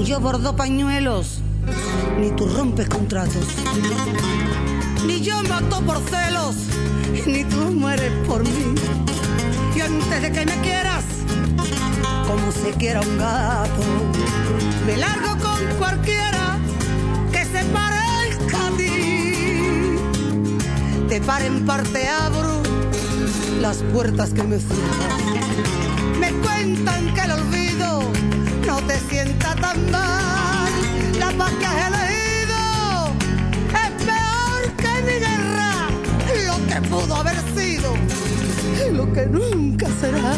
yo bordo pañuelos, ni tú rompes contratos. Ni yo mato por celos, ni tú mueres por mí. Y antes de que me quieras, como se quiera un gato, me largo con cualquiera que se parezca a ti. De par en parte abro las puertas que me cierras. Me cuentan que el olvido no te sienta tan mal. La paz que has elegido es peor que mi guerra. Lo que pudo haber sido, lo que nunca será.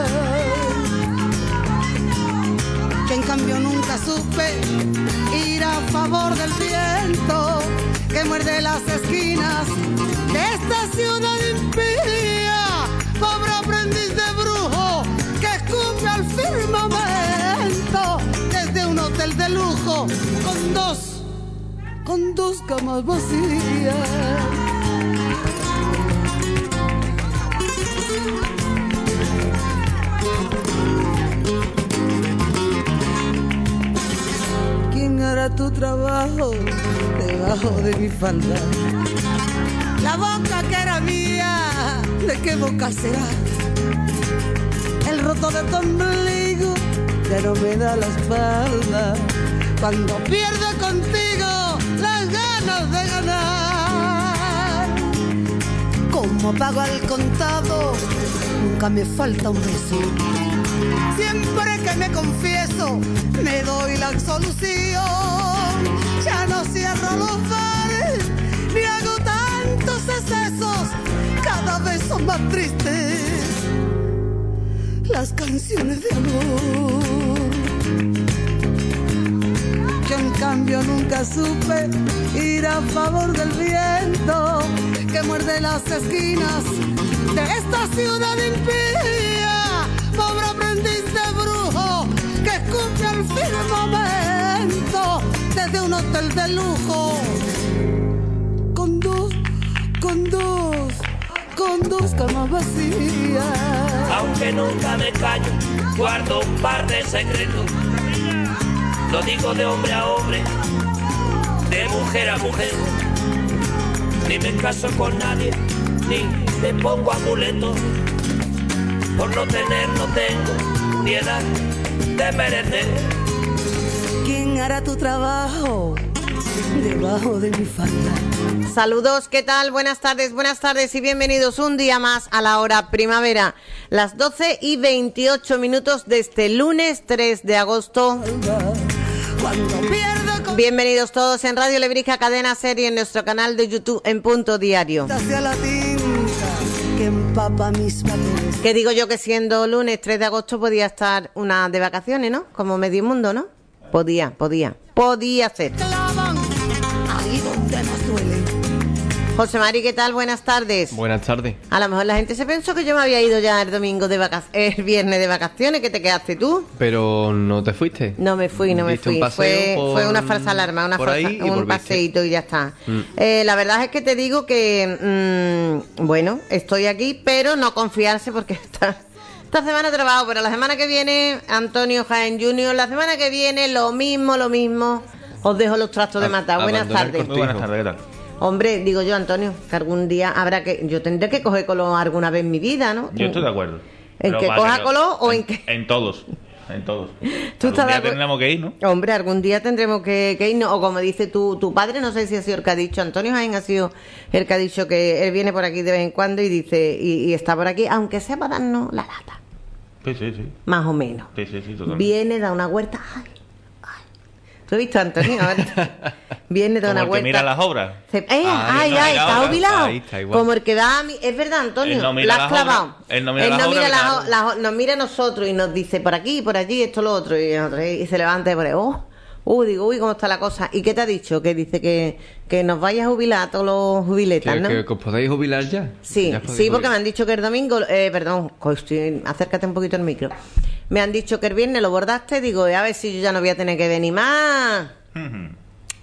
Que en cambio nunca supe ir a favor del viento que muerde las esquinas de esta ciudad impía. Pobre aprendiz de brujo que escupe al firmamento desde un hotel de lujo con dos camas vacías. ¿Quién hará tu trabajo debajo de mi falda? La boca que era mía, ¿de qué boca será? El roto de tu ombligo ya no me da la espalda cuando pierdo contigo las ganas de ganar. Como pago al contado, nunca me falta un beso. Siempre que me confieso, me doy la absolución. Ya no cierro los bares, ni hago tantos excesos. Cada vez son más tristes las canciones de amor. Yo en cambio nunca supe ir a favor del viento que muerde las esquinas de esta ciudad impía. Pobre aprendiz de brujo que escupe al firmamento desde un hotel de lujo con dos camas vacías. Aunque nunca me callo, guardo un par de secretos. Lo digo de hombre a hombre, de mujer a mujer. Ni me caso con nadie, ni me pongo amuletos. Por no tener, no tengo ni edad de merecer. ¿Quién hará tu trabajo debajo de mi falda? Saludos, ¿qué tal? Buenas tardes y bienvenidos un día más a la hora primavera. Las 12:28 de este lunes 3 de agosto. Bienvenidos todos en Radio Lebrija, Cadena Serie, en nuestro canal de YouTube en Punto Diario. Hacia la tinta que empapa mis papeles. Que digo yo que siendo lunes 3 de agosto podía estar una de vacaciones, ¿no? Como medio mundo, ¿no? Podía ser. Clavan ahí donde nos duele. José Mari, ¿qué tal? Buenas tardes. Buenas tardes. A lo mejor la gente se pensó que yo me había ido ya el domingo el viernes de vacaciones, que te quedaste tú. Pero no te fuiste. No me fui. Fue una falsa alarma, un paseíto y ya está. La verdad es que te digo que, bueno, estoy aquí, pero no confiarse porque esta semana trabajo, pero la semana que viene, Antonio Jaén Jr., la semana que viene, lo mismo. Os dejo los trastos de matar. Buenas tardes. Muy buenas tardes, ¿qué tal? Hombre, digo yo, Antonio, que algún día yo tendré que coger color alguna vez en mi vida, ¿no? Yo estoy de acuerdo. ¿En que coja color o en que...? En todos. ¿Tú algún día tendremos que ir, ¿no? Hombre, algún día tendremos que ir, ¿no? O como dice tu padre, no sé si ha sido el que ha dicho, Antonio Jaén ha sido el que ha dicho que él viene por aquí de vez en cuando y dice, y está por aquí, aunque sea para darnos la lata. Sí. Más o menos. Sí, totalmente. Viene, da una huerta. Ay. ¿Tú has visto, Antonio? A ver. Viene de una Como el vuelta. que mira las obras. Está jubilado. Ahí está igual. Como el que da a mí. Es verdad, Antonio. Él no mira la has las clavado. obras. Él no mira las nos mira a nosotros y nos dice por aquí, por allí, esto, lo otro. Y se levanta y pone, digo, cómo está la cosa. ¿Y qué te ha dicho? Que dice que nos vaya a jubilar a todos los jubiletas, ¿no? ¿Que os podéis jubilar ya? Sí, ya podéis porque jubilar. me han dicho que el domingo, acércate un poquito al micro. Me han dicho que el viernes lo bordaste, digo, a ver si yo ya no voy a tener que venir más.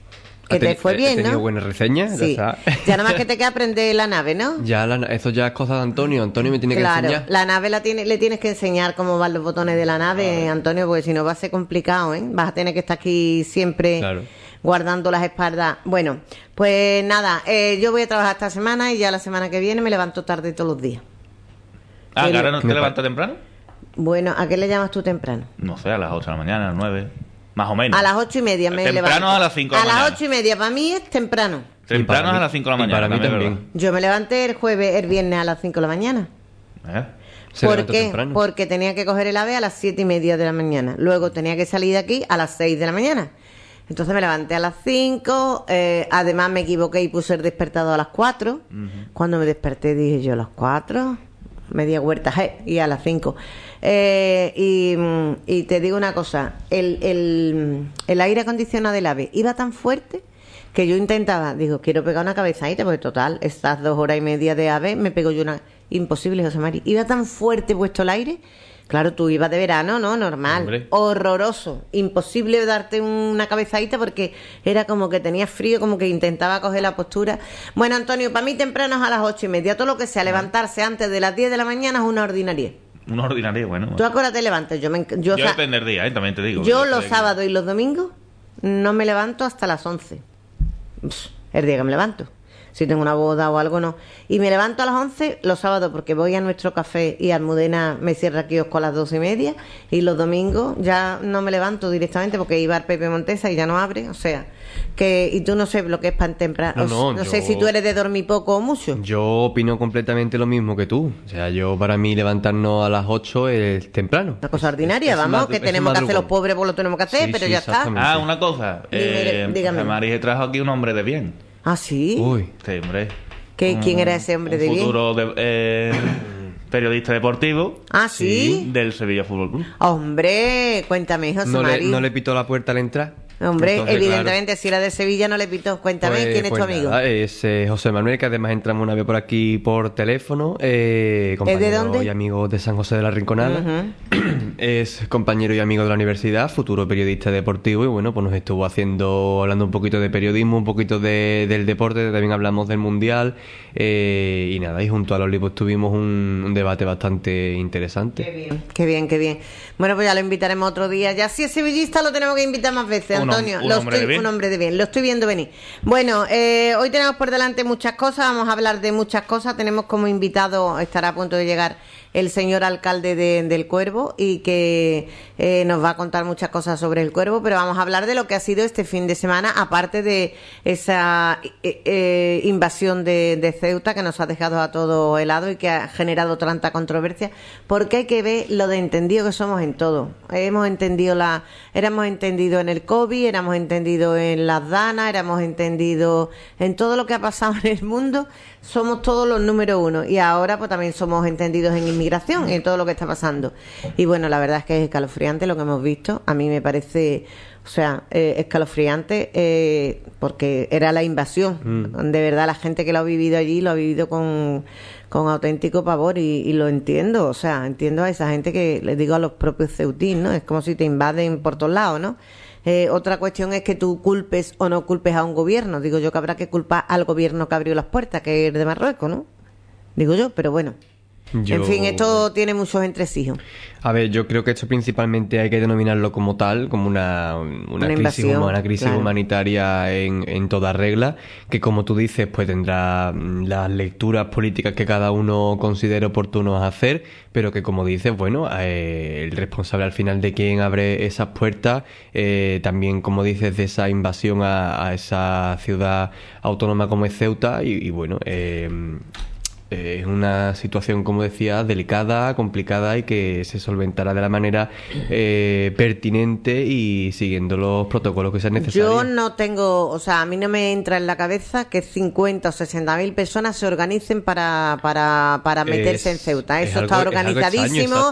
Que te fue bien, ¿no? He tenido buenas reseñas. Sí. Ya nada más que te queda aprender la nave, ¿no? Eso ya es cosa de Antonio. Antonio me tiene que enseñar. La nave le tienes que enseñar cómo van los botones de la nave, Antonio, porque si no va a ser complicado, ¿eh? Vas a tener que estar aquí siempre guardando las espaldas. Bueno, pues nada, yo voy a trabajar esta semana y ya la semana que viene me levanto tarde todos los días. ¿Ahora no te levantas temprano? Bueno, ¿a qué le llamas tú temprano? No sé, a las 8 de la mañana, a las 9... Más o menos. A las 8:30 me levanto. Temprano a las 5 de la mañana. A las 8:30, para mí es temprano. Temprano a las 5 de la mañana. Para mí también. Yo me levanté el viernes a las 5 de la mañana. ¿Por qué? Porque tenía que coger el AVE a las 7:30 de la mañana. Luego tenía que salir de aquí a las 6 de la mañana. Entonces me levanté a las 5. Además me equivoqué y puse el despertador a las 4. Cuando me desperté dije yo, ¿a las 4? Media huerta, y a las 5. Y te digo una cosa, el aire acondicionado del AVE iba tan fuerte que yo intentaba, digo, quiero pegar una cabezadita, porque total, estas 2 horas y media de AVE me pego yo una... Imposible, José Mari. Iba tan fuerte puesto el aire. Claro, tú ibas de verano, ¿no? Normal. Hombre. Horroroso. Imposible darte una cabezadita porque era como que tenías frío, como que intentaba coger la postura. Bueno, Antonio, para mí temprano es a las 8:30. Todo lo que sea levantarse antes de las 10 de la mañana es una ordinaria. Una ordinaria, bueno. ¿Tú a qué hora te levantas? Yo depende del día, también te digo. Yo los sábados y los domingos no me levanto hasta las 11. El día que me levanto. Si tengo una boda o algo, no. Y me levanto a las 11 los sábados porque voy a nuestro café y Almudena me cierra kiosco a las 12:30. Y los domingos ya no me levanto directamente porque iba al Pepe Montesa y ya no abre. O sea, que... Y tú no sé lo que es pan temprano. No sé si tú eres de dormir poco o mucho. Yo opino completamente lo mismo que tú. O sea, para mí levantarnos a las 8 es temprano. Una cosa ordinaria, vamos, que tenemos que hacer los pobres, pues lo tenemos que hacer, pero ya está. Una cosa. Dígame. María trajo aquí un hombre de bien. ¿Ah, sí? Uy. Sí, hombre. ¿Quién era ese hombre de bien? Futuro periodista deportivo. ¿Ah, sí? Del Sevilla Fútbol Club. Hombre, cuéntame, José Mari. ¿No le pitó la puerta al entrar? Hombre, entonces, evidentemente, claro. Si era de Sevilla no le pitó. Cuéntame, ¿quién es tu amigo? Nada, es José Manuel, que además entramos una vez por aquí por teléfono. Compañero ¿Es de dónde? y amigo de San José de la Rinconada. Es compañero y amigo de la universidad, futuro periodista deportivo. Y bueno, pues nos estuvo hablando un poquito de periodismo, un poquito del deporte. También hablamos del Mundial. Y nada, y junto a Loli pues tuvimos un debate bastante interesante. Qué bien. Bueno, pues ya lo invitaremos otro día. Ya si es sevillista lo tenemos que invitar más veces, Antonio. Un hombre de bien. Lo estoy viendo venir. Bueno, hoy tenemos por delante muchas cosas. Vamos a hablar de muchas cosas. Tenemos como invitado, estará a punto de llegar el señor alcalde del Cuervo y que nos va a contar muchas cosas sobre el Cuervo, pero vamos a hablar de lo que ha sido este fin de semana, aparte de esa invasión de Ceuta que nos ha dejado a todo helado y que ha generado tanta controversia, porque hay que ver lo de entendido que somos en todo. Éramos entendido en el COVID, éramos entendido en las danas, éramos entendido en todo lo que ha pasado en el mundo. Somos todos los número uno y ahora pues también somos entendidos en inmigración, en todo lo que está pasando. Y bueno, la verdad es que es escalofriante lo que hemos visto. A mí me parece, escalofriante porque era la invasión. De verdad, la gente que lo ha vivido allí lo ha vivido con auténtico pavor y lo entiendo. O sea, entiendo a esa gente que les digo a los propios ceutís, ¿no? Es como si te invaden por todos lados, ¿no? Otra cuestión es que tú culpes o no culpes a un gobierno. Digo yo que habrá que culpar al gobierno que abrió las puertas, que es de Marruecos, ¿no? Digo yo, pero bueno. En fin, esto tiene muchos entresijos. A ver, yo creo que esto principalmente hay que denominarlo como tal, como una crisis, claro, humanitaria en toda regla, que como tú dices, pues tendrá las lecturas políticas que cada uno considere oportunos hacer, pero que como dices, bueno, el responsable al final de quien abre esas puertas, también como dices, de esa invasión a esa ciudad autónoma como es Ceuta, y bueno, es una situación, como decía, delicada, complicada y que se solventará de la manera pertinente y siguiendo los protocolos que sean necesarios. Yo no tengo, a mí no me entra en la cabeza que 50 o 60.000 personas se organicen para meterse en Ceuta. Eso está organizadísimo,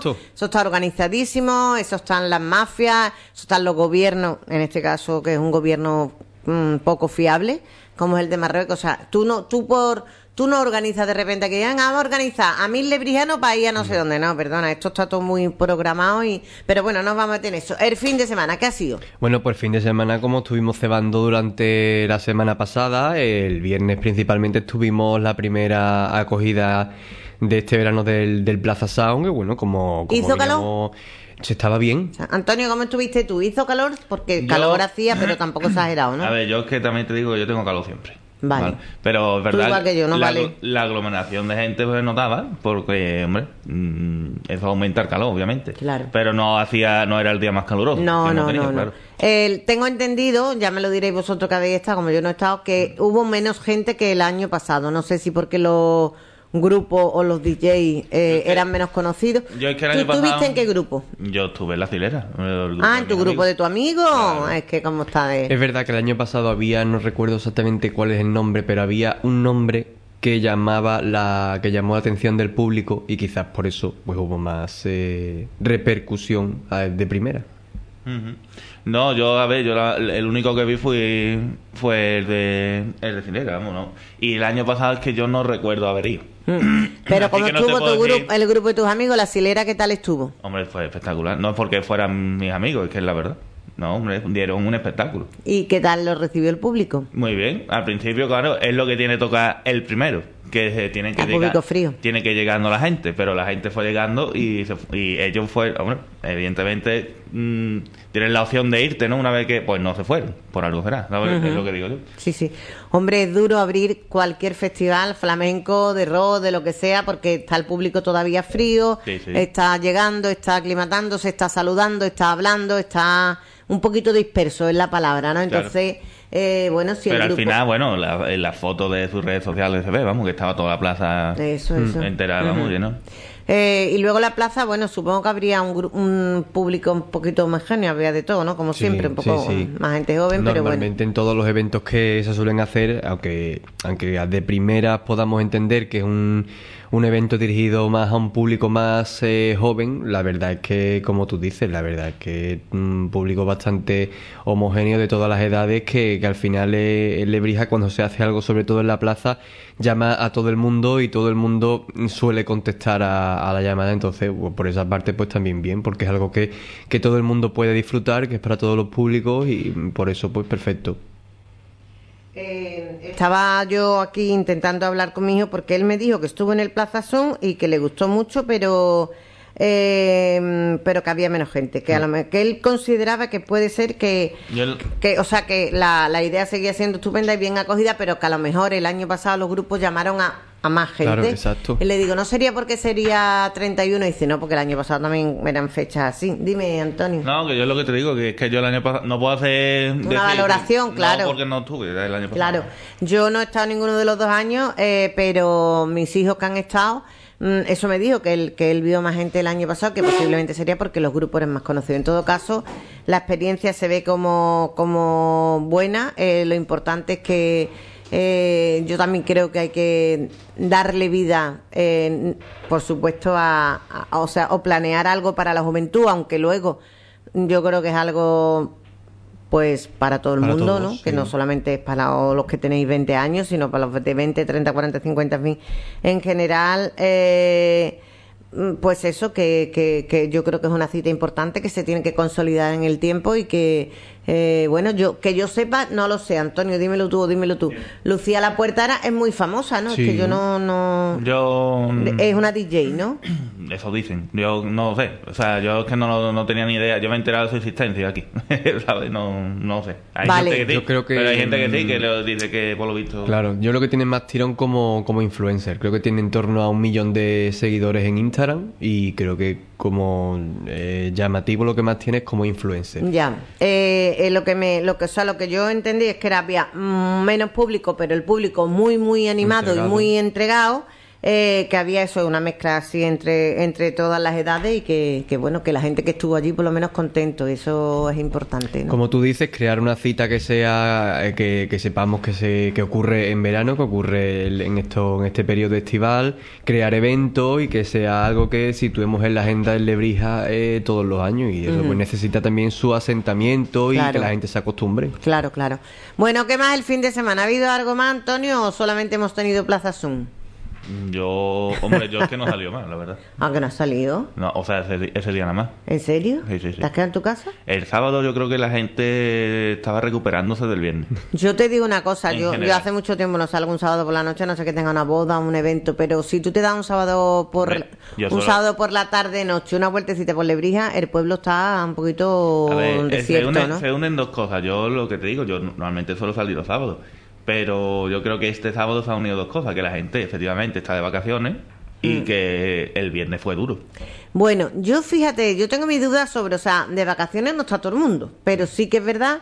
eso están las mafias, eso están los gobiernos, en este caso que es un gobierno poco fiable, como es el de Marruecos. O sea, tú tú no organizas de repente que digan, vamos a organizar a 1000 lebrijanos para ir a no sé dónde. No, perdona, esto está todo muy programado pero bueno, nos vamos a meter en eso. El fin de semana, ¿qué ha sido? Bueno, pues fin de semana, como estuvimos cebando durante la semana pasada, el viernes principalmente estuvimos la primera acogida de este verano del Plaza Sound, que bueno, como ¿hizo calor? Se estaba bien. O sea, Antonio, ¿cómo estuviste tú? ¿Hizo calor? Porque calor hacía, pero tampoco exagerado, ¿no? A ver, yo es que también te digo, yo tengo calor siempre. Vale. Pero es verdad, igual que yo, ¿no? la aglomeración de gente pues notaba, porque, hombre, eso aumenta el calor, obviamente. Claro. Pero no era el día más caluroso. No. Claro. Tengo entendido, ya me lo diréis vosotros que habéis estado, como yo no he estado, que hubo menos gente que el año pasado. No sé si porque los grupos o los DJs eran menos conocidos. Yo es que el año ¿Tú estuviste en qué grupo? Yo estuve en La Cilera. En tu grupo de tu amigo. Claro. Es que cómo está Es verdad que el año pasado había, no recuerdo exactamente cuál es el nombre, pero había un nombre que llamó la atención del público y quizás por eso pues hubo más repercusión de primera. Uh-huh. No, el único que vi fue el de Cilera, vamos, ¿no? Y el año pasado es que yo no recuerdo haber ido. Pero como estuvo el grupo de tus amigos, La Cilera, ¿qué tal estuvo? Hombre, fue espectacular. No es porque fueran mis amigos, es que es la verdad. No, hombre, dieron un espectáculo. ¿Y qué tal lo recibió el público? Muy bien. Al principio, claro, es lo que tiene que tocar el primero, que tienen que llegar. Público frío. Tiene que llegando la gente, pero la gente fue llegando y ellos fueron, hombre, evidentemente tienen la opción de irte, ¿no? Una vez que, pues no se fueron, por algo será, ¿sabes? Es lo que digo yo. Sí. Hombre, es duro abrir cualquier festival flamenco, de rock, de lo que sea, porque está el público todavía frío, está llegando, está aclimatándose, está saludando, está hablando, está un poquito disperso es la palabra, ¿no? Entonces, claro. Bueno, si pero el al grupo... final, bueno, en la foto de sus redes sociales se ve, vamos, que estaba toda la plaza entera, vamos, lleno. Y luego la plaza, bueno, supongo que habría un público un poquito más genio, habría de todo, ¿no? Como siempre, un poco más gente joven, pero bueno. Normalmente en todos los eventos que se suelen hacer, aunque de primeras podamos entender que es un evento dirigido más a un público más joven, la verdad es que, como tú dices, la verdad es que es un público bastante homogéneo de todas las edades que al final el Lebrija, cuando se hace algo, sobre todo en la plaza, llama a todo el mundo y todo el mundo suele contestar a la llamada. Entonces, pues, por esa parte, pues también bien, porque es algo que todo el mundo puede disfrutar, que es para todos los públicos y por eso, pues perfecto. Estaba yo aquí intentando hablar con mi hijo porque él me dijo que estuvo en el Plaza Sound y que le gustó mucho, pero que había menos gente, que que él consideraba que puede ser que la idea seguía siendo estupenda y bien acogida, pero que a lo mejor el año pasado los grupos llamaron a más gente. Claro, exacto. Y le digo, ¿no sería porque sería 31? Y dice, no, porque el año pasado también eran fechas así. Dime, Antonio. No, que yo es lo que te digo, que es que yo el año pasado no puedo hacer... Una valoración, claro. No, porque no estuve el año pasado. Claro, yo no he estado ninguno de los 2 años, pero mis hijos que han estado... Eso me dijo, que él vio más gente el año pasado, que posiblemente sería porque los grupos eran más conocidos. En todo caso, la experiencia se ve como buena. Lo importante es que yo también creo que hay que darle vida, por supuesto, o planear algo para la juventud, aunque luego yo creo que es algo... pues para todo el mundo, todos, ¿no? Sí. Que no solamente es para los que tenéis 20 años, sino para los de 20, 30, 40, 50, en fin. En general, pues eso, que yo creo que es una cita importante, que se tiene que consolidar en el tiempo y que, bueno, que yo sepa, no lo sé. Antonio, dímelo tú. Sí. Lucía La Puertara es muy famosa, ¿no? Sí. Es que yo no... Es una DJ, ¿no? Eso dicen. Yo no sé. O sea, yo es que no tenía ni idea. Yo me he enterado de su existencia aquí. ¿Sabes? No sé. Hay gente que sí, yo creo que... pero hay gente que sí, que le dice que por lo visto... Claro, yo creo que tiene más tirón como influencer. Creo que tiene en torno a 1 millón de seguidores en Instagram y creo que como llamativo lo que más tiene es como influencer. Ya. Lo que yo entendí es que había menos público, pero el público muy, muy animado y muy entregado. que había eso, una mezcla así entre todas las edades y que bueno, que la gente que estuvo allí por lo menos contento, eso es importante, ¿no? Como tú dices, crear una cita que sea que sepamos que ocurre en verano, que ocurre en este periodo estival, crear eventos y que sea algo que situemos en la agenda del Lebrija todos los años, y eso pues necesita también su asentamiento y que la gente se acostumbre. Claro. Bueno, ¿qué más el fin de semana? ¿Ha habido algo más, Antonio, o solamente hemos tenido Plaza Zoom? Yo es que no salió más, la verdad. ¿Ah, que no has salido? No, o sea, ese día nada más. ¿En serio? Sí. ¿Te has quedado en tu casa? El sábado yo creo que la gente estaba recuperándose del viernes. Yo te digo una cosa, yo hace mucho tiempo no salgo un sábado por la noche, no sé que tenga una boda, un evento, pero si tú te das un sábado por la tarde-noche, una vueltecita por Lebrija, el pueblo está un poquito desierto, ¿no? Se unen dos cosas. Yo lo que te digo, yo normalmente suelo salir los sábados. Pero yo creo que este sábado se han unido dos cosas, que la gente efectivamente está de vacaciones y que el viernes fue duro. Bueno, yo tengo mis dudas sobre, o sea, de vacaciones no está todo el mundo, pero sí que es verdad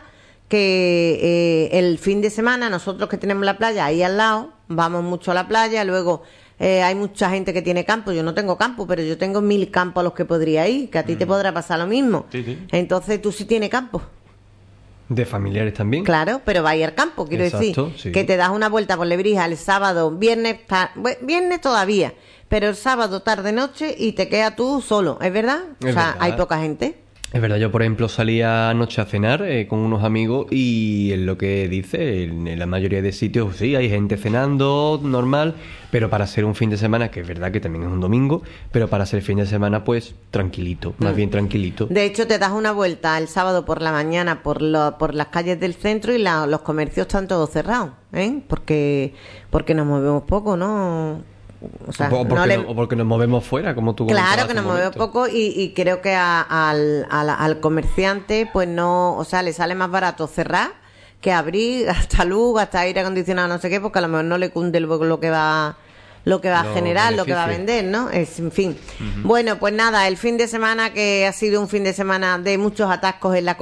que el fin de semana nosotros que tenemos la playa ahí al lado, vamos mucho a la playa, luego hay mucha gente que tiene campo, yo no tengo campo, pero yo tengo 1000 campos a los que podría ir, que a ti te podrá pasar lo mismo. Sí. Entonces tú sí tienes campo. De familiares también. Claro, pero va a ir al campo, quiero decir. Sí. Que te das una vuelta por Lebrija el sábado, viernes todavía, pero el sábado tarde-noche y te quedas tú solo, ¿es verdad? Hay poca gente. Es verdad, yo por ejemplo salía anoche a cenar con unos amigos y en lo que dice, en la mayoría de sitios sí, hay gente cenando, normal, pero para ser un fin de semana, que es verdad que también es un domingo, pero para ser fin de semana pues tranquilito, más bien tranquilito. De hecho te das una vuelta el sábado por la mañana por las calles del centro y los comercios están todos cerrados, ¿eh? Porque nos movemos poco, ¿no? O sea, o porque nos movemos fuera, como tú comentabas. Claro, que nos movemos poco y creo que al comerciante pues no, o sea, le sale más barato cerrar que abrir, hasta luz, hasta aire acondicionado, no sé qué, porque a lo mejor no le cunde luego lo que va a generar, lo que va a vender, ¿no? En fin. Bueno, pues nada, el fin de semana que ha sido un fin de semana de muchos atascos en la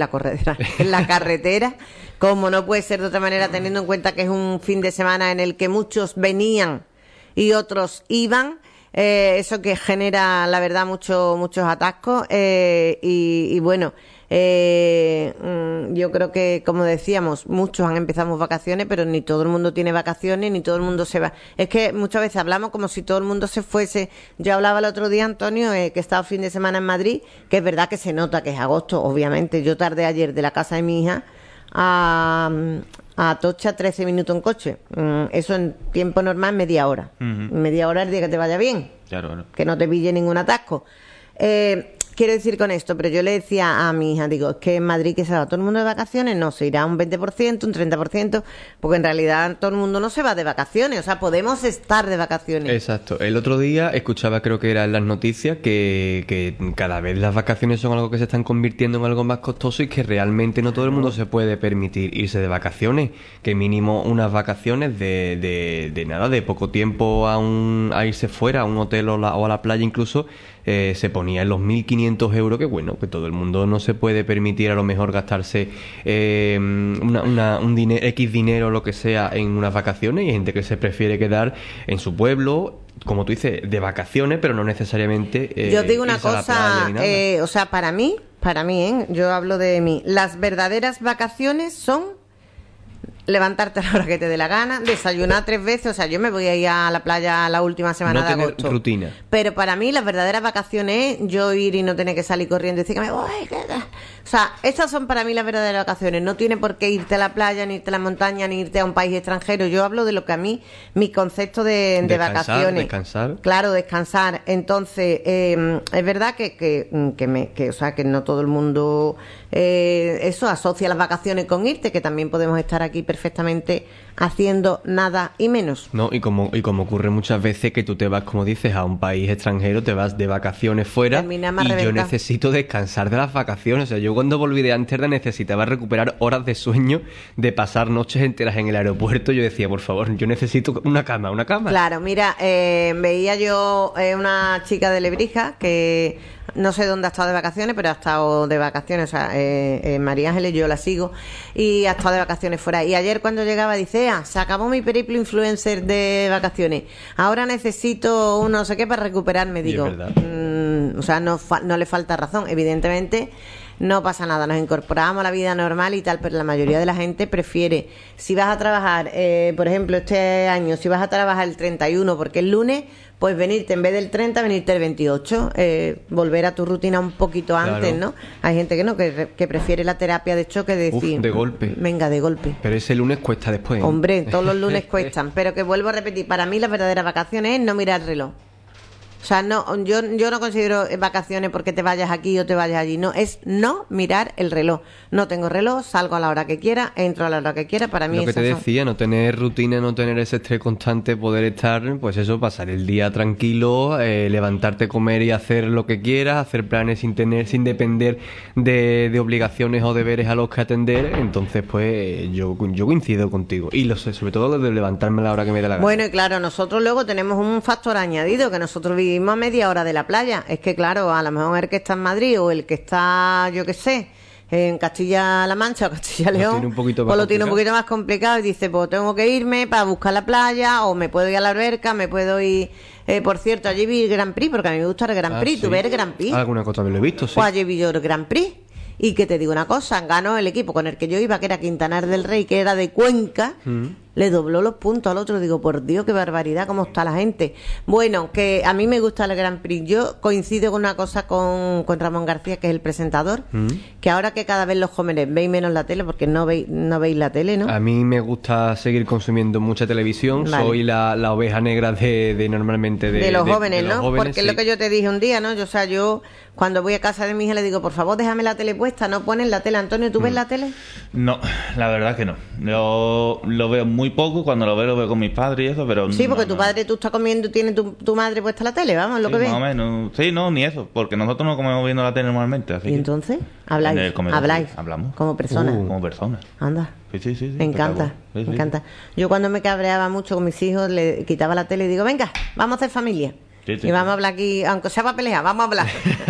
carretera, como no puede ser de otra manera, teniendo en cuenta que es un fin de semana en el que muchos venían y otros iban, eso que genera, la verdad, muchos atascos, y bueno, yo creo que, como decíamos, muchos empezamos vacaciones, pero ni todo el mundo tiene vacaciones, ni todo el mundo se va. Es que muchas veces hablamos como si todo el mundo se fuese. Yo hablaba el otro día, Antonio, que he estado fin de semana en Madrid, que es verdad que se nota que es agosto, obviamente. Yo tardé ayer de la casa de mi hija a Atocha 13 minutos en coche. Eso en tiempo normal, media hora. Media hora el día que te vaya bien. Claro. Que no te pille ningún atasco. Quiero decir con esto, pero yo le decía a mi hija, digo, es que en Madrid que se va todo el mundo de vacaciones, no, se irá un 20%, un 30%, porque en realidad todo el mundo no se va de vacaciones, o sea, podemos estar de vacaciones. Exacto. El otro día escuchaba, creo que era en las noticias, que cada vez las vacaciones son algo que se están convirtiendo en algo más costoso y que realmente no todo el mundo se puede permitir irse de vacaciones, que mínimo unas vacaciones de nada, de poco tiempo a irse fuera, a un hotel o a la playa incluso, se ponía en los 1.500 euros, que bueno, que todo el mundo no se puede permitir a lo mejor gastarse X dinero o lo que sea en unas vacaciones, y hay gente que se prefiere quedar en su pueblo, como tú dices, de vacaciones, pero no necesariamente yo digo una cosa, o sea, para mí, yo hablo de mí, las verdaderas vacaciones son levantarte a la hora que te dé la gana, desayunar 3 veces, o sea, yo me voy a ir a la playa la última semana de agosto. No rutina. Pero para mí las verdaderas vacaciones es yo ir y no tener que salir corriendo y decir que me voy. O sea, esas son para mí las verdaderas vacaciones. No tiene por qué irte a la playa, ni irte a la montaña, ni irte a un país extranjero. Yo hablo de lo que a mí, mi concepto de vacaciones. Descansar. Claro, descansar. Entonces, es verdad que o sea, que no todo el mundo eso asocia las vacaciones con irte, que también podemos estar aquí perfectamente haciendo nada y menos. No, y como ocurre muchas veces que tú te vas, como dices, a un país extranjero, te vas de vacaciones fuera y yo necesito descansar de las vacaciones. O sea, yo cuando volví de Ámsterdam necesitaba recuperar horas de sueño, de pasar noches enteras en el aeropuerto. Yo decía, por favor, yo necesito una cama. Claro, mira, veía yo una chica de Lebrija que no sé dónde ha estado de vacaciones, pero ha estado de vacaciones, o sea, María Ángeles, yo la sigo, y ha estado de vacaciones fuera. Y ayer cuando llegaba dice, se acabó mi periplo influencer de vacaciones, ahora necesito un no sé qué para recuperarme. Digo, o sea, no le falta razón, evidentemente. No pasa nada, nos incorporamos a la vida normal y tal, pero la mayoría de la gente prefiere, si vas a trabajar, por ejemplo, este año, si vas a trabajar el 31 porque es lunes, pues venirte en vez del 30, venirte el 28, volver a tu rutina un poquito antes, ¿no? Hay gente que no, que prefiere la terapia de choque, de decir, de golpe. Venga, de golpe. Pero ese lunes cuesta después. Hombre, todos los lunes cuestan, pero que vuelvo a repetir, para mí las verdaderas vacaciones es no mirar el reloj. O sea, no, yo no considero vacaciones porque te vayas aquí o te vayas allí. No, es no mirar el reloj. No tengo reloj, salgo a la hora que quiera, entro a la hora que quiera. Para mí lo que te decía, no tener rutina, no tener ese estrés constante, poder estar, pues eso, pasar el día tranquilo, levantarte, comer y hacer lo que quieras, hacer planes sin depender de obligaciones o deberes a los que atender. Entonces, pues yo coincido contigo. Y sobre todo de levantarme a la hora que me dé la gana. Bueno, y claro, nosotros luego tenemos un factor añadido, que nosotros vivimos a media hora de la playa. Es que claro, a lo mejor el que está en Madrid o el que está, yo qué sé, en Castilla-La Mancha o Castilla-León, pues lo tiene un poquito más complicado y dice, pues tengo que irme para buscar la playa, o me puedo ir a la alberca, me puedo ir... por cierto, allí vi el Grand Prix, porque a mí me gusta el Grand Prix. Sí. ¿Tú ves el Grand Prix? Alguna cosa me lo he visto, sí. Pues allí vi yo el Grand Prix. Y que te digo una cosa, ganó el equipo con el que yo iba, que era Quintanar del Rey, que era de Cuenca, le dobló los puntos al otro. Digo, por Dios, qué barbaridad, cómo está la gente. Bueno, que a mí me gusta el Grand Prix. Yo coincido con una cosa con Ramón García, que es el presentador, que ahora que cada vez los jóvenes veis menos la tele, porque no veis la tele, ¿no? A mí me gusta seguir consumiendo mucha televisión. Vale. Soy la oveja negra de normalmente de los jóvenes, ¿no? Jóvenes, porque sí. Es lo que yo te dije un día, ¿no? Yo cuando voy a casa de mi hija le digo, por favor, déjame la tele puesta, no ponen la tele. Antonio, ¿tú ves la tele? No, la verdad que no. Yo lo veo muy poco, cuando lo veo con mis padres y eso, pero... Sí, porque tu padre, tú estás comiendo, tiene tu madre puesta la tele, vamos, lo que ves. Más o menos. Sí, no, ni eso, porque nosotros no comemos viendo la tele normalmente. Así ¿Y entonces? ¿Habláis? Hablamos. Como personas. Como personas. Anda. Sí. Me encanta, me encanta. Yo cuando me cabreaba mucho con mis hijos, le quitaba la tele y digo, venga, vamos a hacer familia. Y vamos a hablar aquí, aunque sea para pelear, vamos a hablar.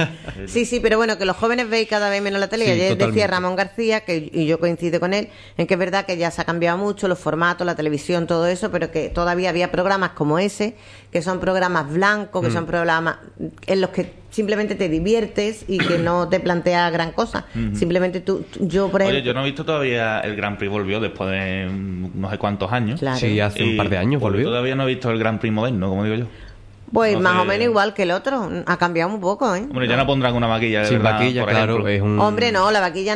Sí, pero bueno, que los jóvenes veis cada vez menos la tele. Y ayer decía Ramón García, y yo coincido con él, en que es verdad que ya se ha cambiado mucho los formatos, la televisión, todo eso, pero que todavía había programas como ese, que son programas blancos, que son programas en los que simplemente te diviertes y que no te plantea gran cosa. Simplemente yo por ejemplo... Oye, yo no he visto todavía el Grand Prix, volvió después de no sé cuántos años. Claro. Sí, hace un par de años volvió. Todavía no he visto el Grand Prix moderno, como digo yo. Pues no más o menos igual que el otro. Ha cambiado un poco, ¿eh? Hombre, ya no pondrán una vaquilla. Sin vaquilla, claro. Es un... Hombre, no, la vaquilla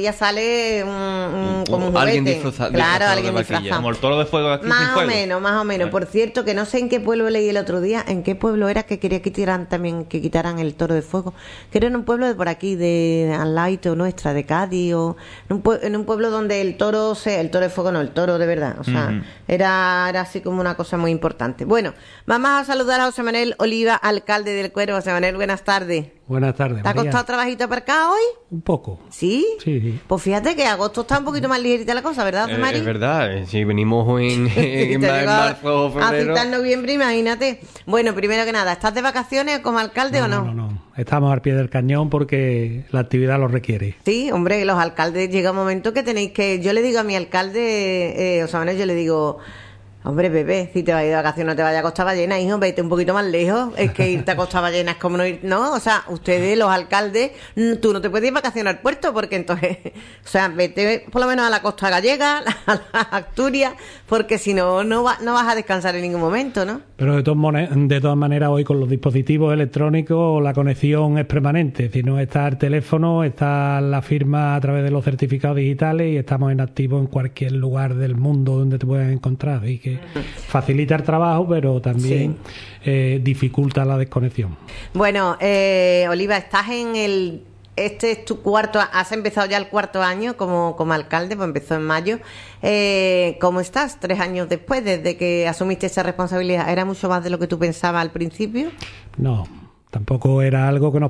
sale como un juguete. Alguien disfrazado. Claro, alguien disfrazado. Como el toro de fuego aquí. Más o menos. Por cierto, que no sé en qué pueblo leí el otro día, en qué pueblo era que quería que quitaran el toro de fuego. Que era en un pueblo de por aquí, de Anlaito, nuestra, de Cádiz, o en un pueblo donde el toro de fuego no, el toro de verdad. O sea, era así como una cosa muy importante. Bueno, vamos a saludar a José Manuel Oliva, alcalde del Cuervo. José Manuel, buenas tardes. Buenas tardes, ¿Te ha costado trabajito aparcar hoy? Un poco. ¿Sí? Sí. Pues fíjate que agosto está un poquito más ligerita la cosa, ¿verdad, José Manuel? Es verdad, si venimos en marzo o febrero... A citar noviembre, imagínate. Bueno, primero que nada, ¿estás de vacaciones como alcalde o no? No. Estamos al pie del cañón porque la actividad lo requiere. Sí, hombre, los alcaldes llega un momento que tenéis que... Yo le digo a mi alcalde, José Manuel, yo le digo... Hombre, bebé, si te vas a ir de vacaciones no te vayas a Costa Ballena, hijo, vete un poquito más lejos. Es que irte a Costa Ballena es como no ir... No, o sea, ustedes, los alcaldes, tú no te puedes ir de vacaciones al puerto porque entonces... O sea, vete por lo menos a la costa gallega, a la Asturias, porque si no, no vas a descansar en ningún momento, ¿no? Pero de todas maneras, hoy con los dispositivos electrónicos la conexión es permanente. Si no está el teléfono, está la firma a través de los certificados digitales y estamos en activo en cualquier lugar del mundo donde te puedas encontrar. Así que facilita el trabajo, pero también dificulta la desconexión. Bueno, Oliva, estás en este es tu has empezado ya el cuarto año como alcalde, pues empezó en mayo. ¿Cómo estás 3 años después, desde que asumiste esa responsabilidad? ¿Era mucho más de lo que tú pensabas al principio? No, Tampoco era algo que nos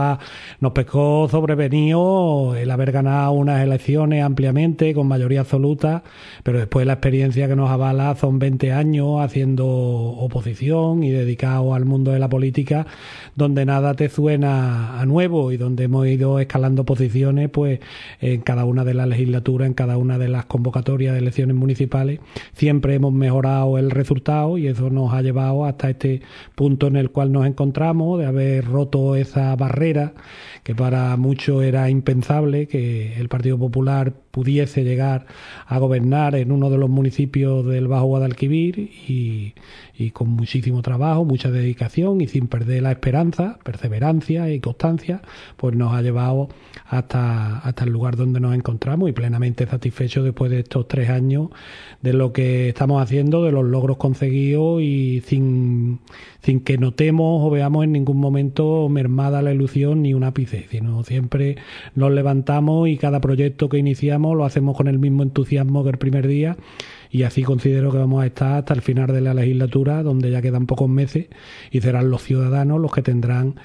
pescó sobrevenido el haber ganado unas elecciones ampliamente, con mayoría absoluta, pero después la experiencia que nos avala son 20 años haciendo oposición y dedicado al mundo de la política, donde nada te suena a nuevo y donde hemos ido escalando posiciones pues en cada una de las legislaturas, en cada una de las convocatorias de elecciones municipales. Siempre hemos mejorado el resultado y eso nos ha llevado hasta este punto en el cual nos encontramos, de haber roto esa barrera que para muchos era impensable, que el Partido Popular pudiese llegar a gobernar en uno de los municipios del Bajo Guadalquivir y con muchísimo trabajo, mucha dedicación y sin perder la esperanza, perseverancia y constancia, pues nos ha llevado hasta el lugar donde nos encontramos y plenamente satisfechos después de estos 3 años de lo que estamos haciendo, de los logros conseguidos y sin que notemos o veamos en ningún momento mermada la ilusión ni un ápice, sino siempre nos levantamos y cada proyecto que iniciamos lo hacemos con el mismo entusiasmo que el primer día y así considero que vamos a estar hasta el final de la legislatura, donde ya quedan pocos meses y serán los ciudadanos los que tendrán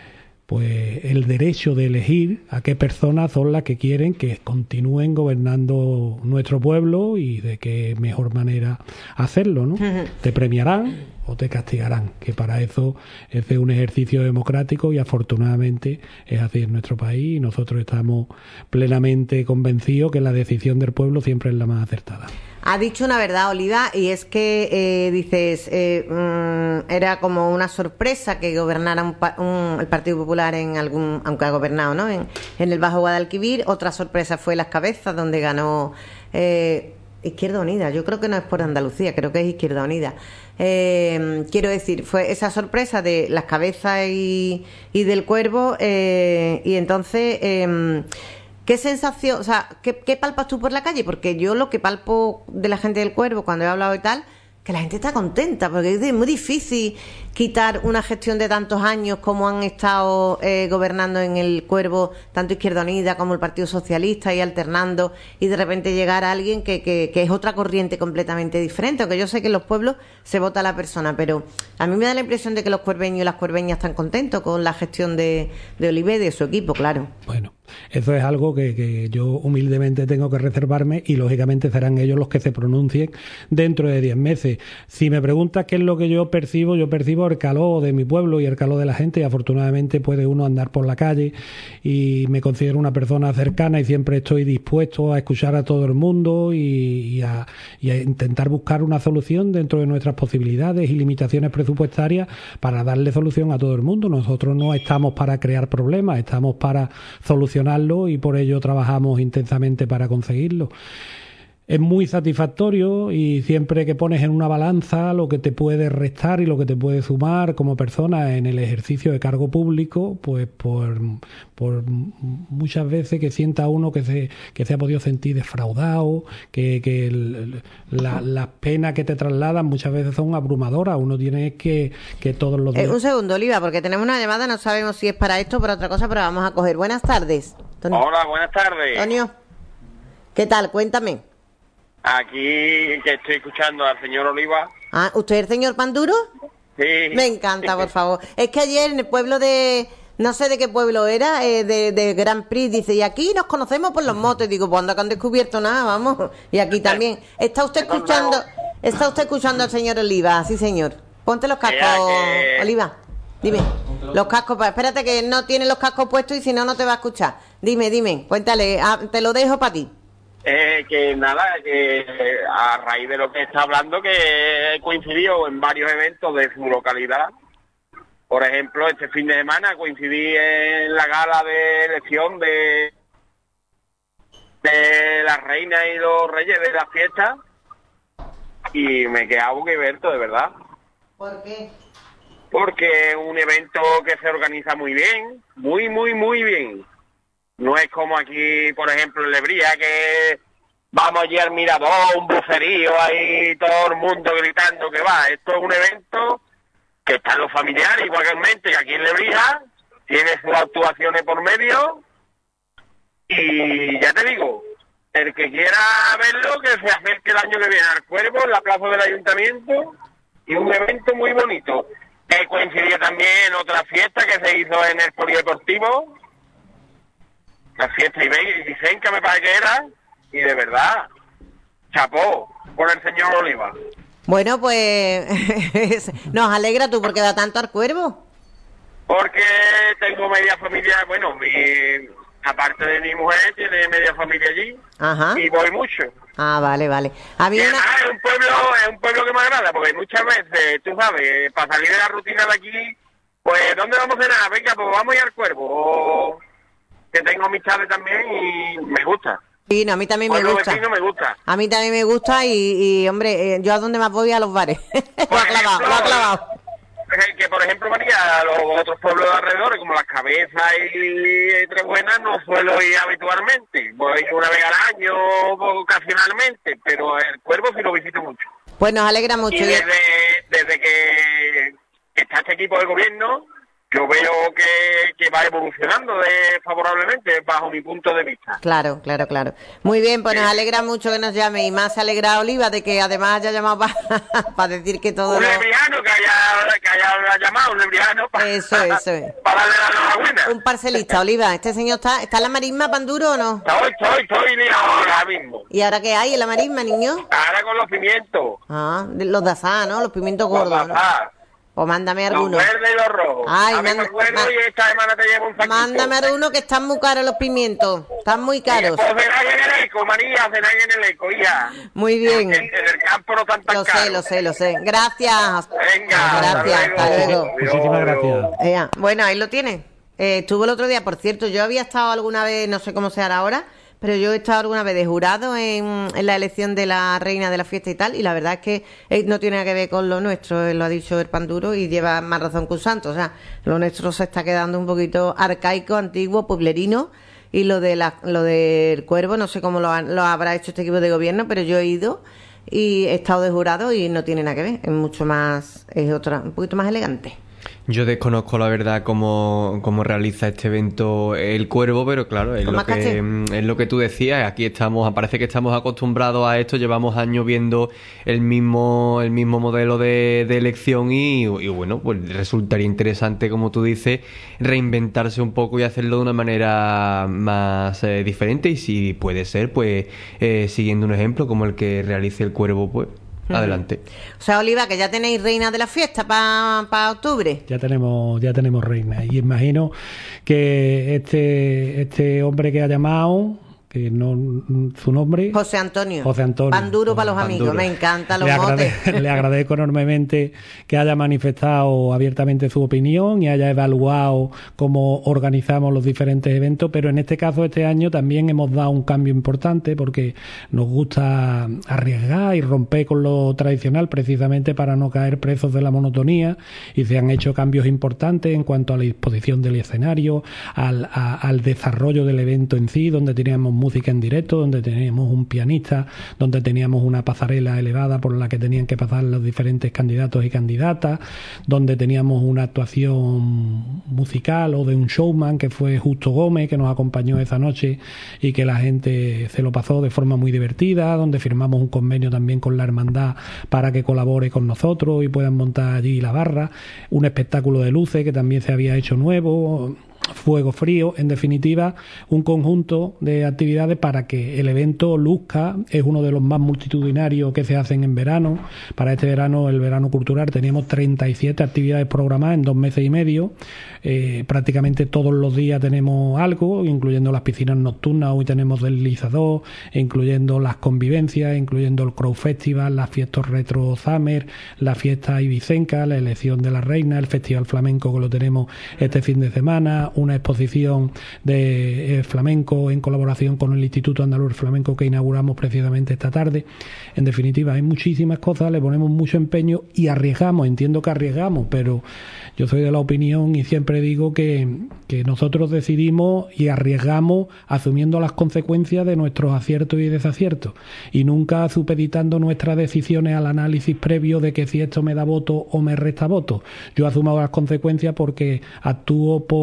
pues el derecho de elegir a qué personas son las que quieren que continúen gobernando nuestro pueblo y de qué mejor manera hacerlo, ¿no? Te premiarán o te castigarán, que para eso es un ejercicio democrático y afortunadamente es así en nuestro país y nosotros estamos plenamente convencidos que la decisión del pueblo siempre es la más acertada. Ha dicho una verdad, Oliva, y es que dices, era como una sorpresa que gobernara el Partido Popular en algún, aunque ha gobernado, ¿no? En el Bajo Guadalquivir. Otra sorpresa fue Las Cabezas, donde ganó Izquierda Unida. Yo creo que no es por Andalucía, creo que es Izquierda Unida. Quiero decir, fue esa sorpresa de Las Cabezas y del Cuervo, y entonces... ¿qué sensación, o sea, qué palpas tú por la calle? Porque yo lo que palpo de la gente del Cuervo cuando he hablado y tal, que la gente está contenta, porque es muy difícil quitar una gestión de tantos años como han estado gobernando en el Cuervo, tanto Izquierda Unida como el Partido Socialista y alternando, y de repente llegar a alguien que es otra corriente completamente diferente, aunque yo sé que en los pueblos se vota a la persona, pero a mí me da la impresión de que los cuerveños y las cuerveñas están contentos con la gestión de Olivé y de su equipo, claro. Bueno, eso es algo que yo humildemente tengo que reservarme y lógicamente serán ellos los que se pronuncien dentro de 10 meses. Si me preguntas qué es lo que yo percibo el calor de mi pueblo y el calor de la gente, y afortunadamente puede uno andar por la calle y me considero una persona cercana y siempre estoy dispuesto a escuchar a todo el mundo y a intentar buscar una solución dentro de nuestras posibilidades y limitaciones presupuestarias para darle solución a todo el mundo. Nosotros no estamos para crear problemas, estamos para solucionarlo y por ello trabajamos intensamente para conseguirlo. Es muy satisfactorio y siempre que pones en una balanza lo que te puede restar y lo que te puede sumar como persona en el ejercicio de cargo público, pues por muchas veces que sienta uno que se ha podido sentir defraudado, que las penas que te trasladan muchas veces son abrumadoras. Uno tiene que todos los días... Un segundo, Oliva, porque tenemos una llamada, no sabemos si es para esto o para otra cosa, pero vamos a coger. Buenas tardes, Antonio. Hola, buenas tardes. Antonio, ¿qué tal? Cuéntame. Aquí que estoy escuchando al señor Oliva. Ah, ¿usted es el señor Panduro? Sí. Me encanta, por favor. Es que ayer en el pueblo de... No sé de qué pueblo era, de Grand Prix, dice, y aquí nos conocemos por los motes. Digo, pues anda que han descubierto nada, vamos. Y aquí también. ¿Está usted escuchando al señor Oliva? Sí, señor. Ponte los cascos, Oliva. Dime. Los cascos, espérate que no tiene los cascos puestos y si no, no te va a escuchar. Dime, cuéntale, te lo dejo para ti. Que nada, que a raíz de lo que está hablando, que coincidió en varios eventos de su localidad. Por ejemplo, este fin de semana coincidí en la gala de elección de la reina y los reyes de la fiesta y me quedaba boquiabierto, de verdad. ¿Por qué? Porque es un evento que se organiza muy bien, muy bien. No es como aquí, por ejemplo, en Lebría, que vamos allí al mirador, un bucerío, ahí todo el mundo gritando que va. Esto es un evento que están los familiares igualmente, que aquí en Lebría tiene sus actuaciones por medio. Y ya te digo, el que quiera verlo, que se acerque el año que viene al Cuervo, en la plaza del Ayuntamiento, y un evento muy bonito. Coincidía también en otra fiesta que se hizo en el polideportivo, la fiesta Ibicenca me parece que era, y de verdad, chapó por el señor Oliva. Bueno, pues nos alegra tú porque da tanto al cuervo. Porque tengo media familia, bueno, aparte de mi mujer, tiene media familia allí. Ajá. Y voy mucho. Ah, vale. A mí es un pueblo que me agrada, porque muchas veces, tú sabes, para salir de la rutina de aquí, pues, ¿dónde vamos a cenar? Venga, pues vamos a ir al Cuervo. O que tengo amistades también y me gusta. Sí, no, a mí también me gusta. Me gusta. A mí también me gusta y hombre, yo a donde más voy a los bares. Lo ha clavado. Que por ejemplo, María, a los otros pueblos de alrededor, como Las Cabezas y Tres Buenas, no suelo ir habitualmente. Voy una vez al año, ocasionalmente, pero el Cuervo sí lo visito mucho. Pues nos alegra mucho. Y desde que está este equipo de gobierno, yo veo que va evolucionando favorablemente bajo mi punto de vista. Claro. Muy bien, pues nos alegra mucho que nos llame y más se alegra Oliva de que además haya llamado para decir que todo... Un lebriano que haya llamado, un lebriano para eso es. Para darle la enhorabuena. Un parcelista, Oliva. ¿Este señor está en la marisma, Panduro, o no? Estoy ahora mismo. ¿Y ahora qué hay en la marisma, niño? Ahora con los pimientos. Ah, los de asá, ¿no? Los pimientos gordos, ¿no? O mándame alguno. Los verdes y los rojos. Ay, y esta semana te llevo un saquito. Mándame alguno que están muy caros los pimientos. Están muy caros. Pues cenáis en el eco, María, cenáis en el eco, hija. Muy bien. En el campo no tan caros. Lo sé. Gracias. Venga. Gracias, hasta luego. Muchísimas gracias. Bueno, ahí lo tiene. Estuvo el otro día, por cierto, yo había estado alguna vez, no sé cómo se hará ahora, pero yo he estado alguna vez de jurado en la elección de la reina de la fiesta y tal, y la verdad es que no tiene nada que ver con lo nuestro, lo ha dicho el Panduro y lleva más razón que un santo. O sea, lo nuestro se está quedando un poquito arcaico, antiguo, pueblerino, y lo del Cuervo, no sé cómo lo habrá hecho este equipo de gobierno, pero yo he ido y he estado de jurado y no tiene nada que ver, es mucho más, un poquito más elegante. Yo desconozco la verdad cómo realiza este evento el Cuervo, pero claro, es lo que tú decías. Aquí parece que estamos acostumbrados a esto, llevamos años viendo el mismo modelo de elección y bueno, pues resultaría interesante, como tú dices, reinventarse un poco y hacerlo de una manera más diferente, y si puede ser, pues siguiendo un ejemplo como el que realice el Cuervo, pues adelante. O sea, Oliva, que ya tenéis reina de la fiesta para octubre. Ya tenemos reina. Y imagino que este hombre que ha llamado, que no, su nombre... José Antonio. Panduro para los amigos. Me encantan los motes. Le agradezco enormemente que haya manifestado abiertamente su opinión y haya evaluado cómo organizamos los diferentes eventos, pero en este caso, este año también hemos dado un cambio importante porque nos gusta arriesgar y romper con lo tradicional precisamente para no caer presos de la monotonía, y se han hecho cambios importantes en cuanto a la disposición del escenario, al desarrollo del evento en sí, donde teníamos música en directo, donde teníamos un pianista, donde teníamos una pasarela elevada por la que tenían que pasar los diferentes candidatos y candidatas, donde teníamos una actuación musical o de un showman que fue Justo Gómez, que nos acompañó esa noche y que la gente se lo pasó de forma muy divertida, donde firmamos un convenio también con la hermandad para que colabore con nosotros y puedan montar allí la barra, un espectáculo de luces que también se había hecho nuevo, fuego frío, en definitiva un conjunto de actividades para que el evento luzca. Es uno de los más multitudinarios que se hacen en verano. Para este verano, el verano cultural, teníamos 37 actividades programadas en 2 meses y medio. Prácticamente todos los días tenemos algo, incluyendo las piscinas nocturnas. Hoy tenemos deslizador, incluyendo las convivencias, incluyendo el Crow Festival, las fiestas Retro Summer, la fiesta Ibicenca, la elección de la reina, el Festival Flamenco que lo tenemos este fin de semana, una exposición de flamenco en colaboración con el Instituto Andaluz Flamenco que inauguramos precisamente esta tarde. En definitiva, hay muchísimas cosas, le ponemos mucho empeño y arriesgamos, entiendo que arriesgamos, pero yo soy de la opinión y siempre digo que nosotros decidimos y arriesgamos asumiendo las consecuencias de nuestros aciertos y desaciertos, y nunca supeditando nuestras decisiones al análisis previo de que si esto me da voto o me resta voto. Yo asumo las consecuencias porque actúo por convicción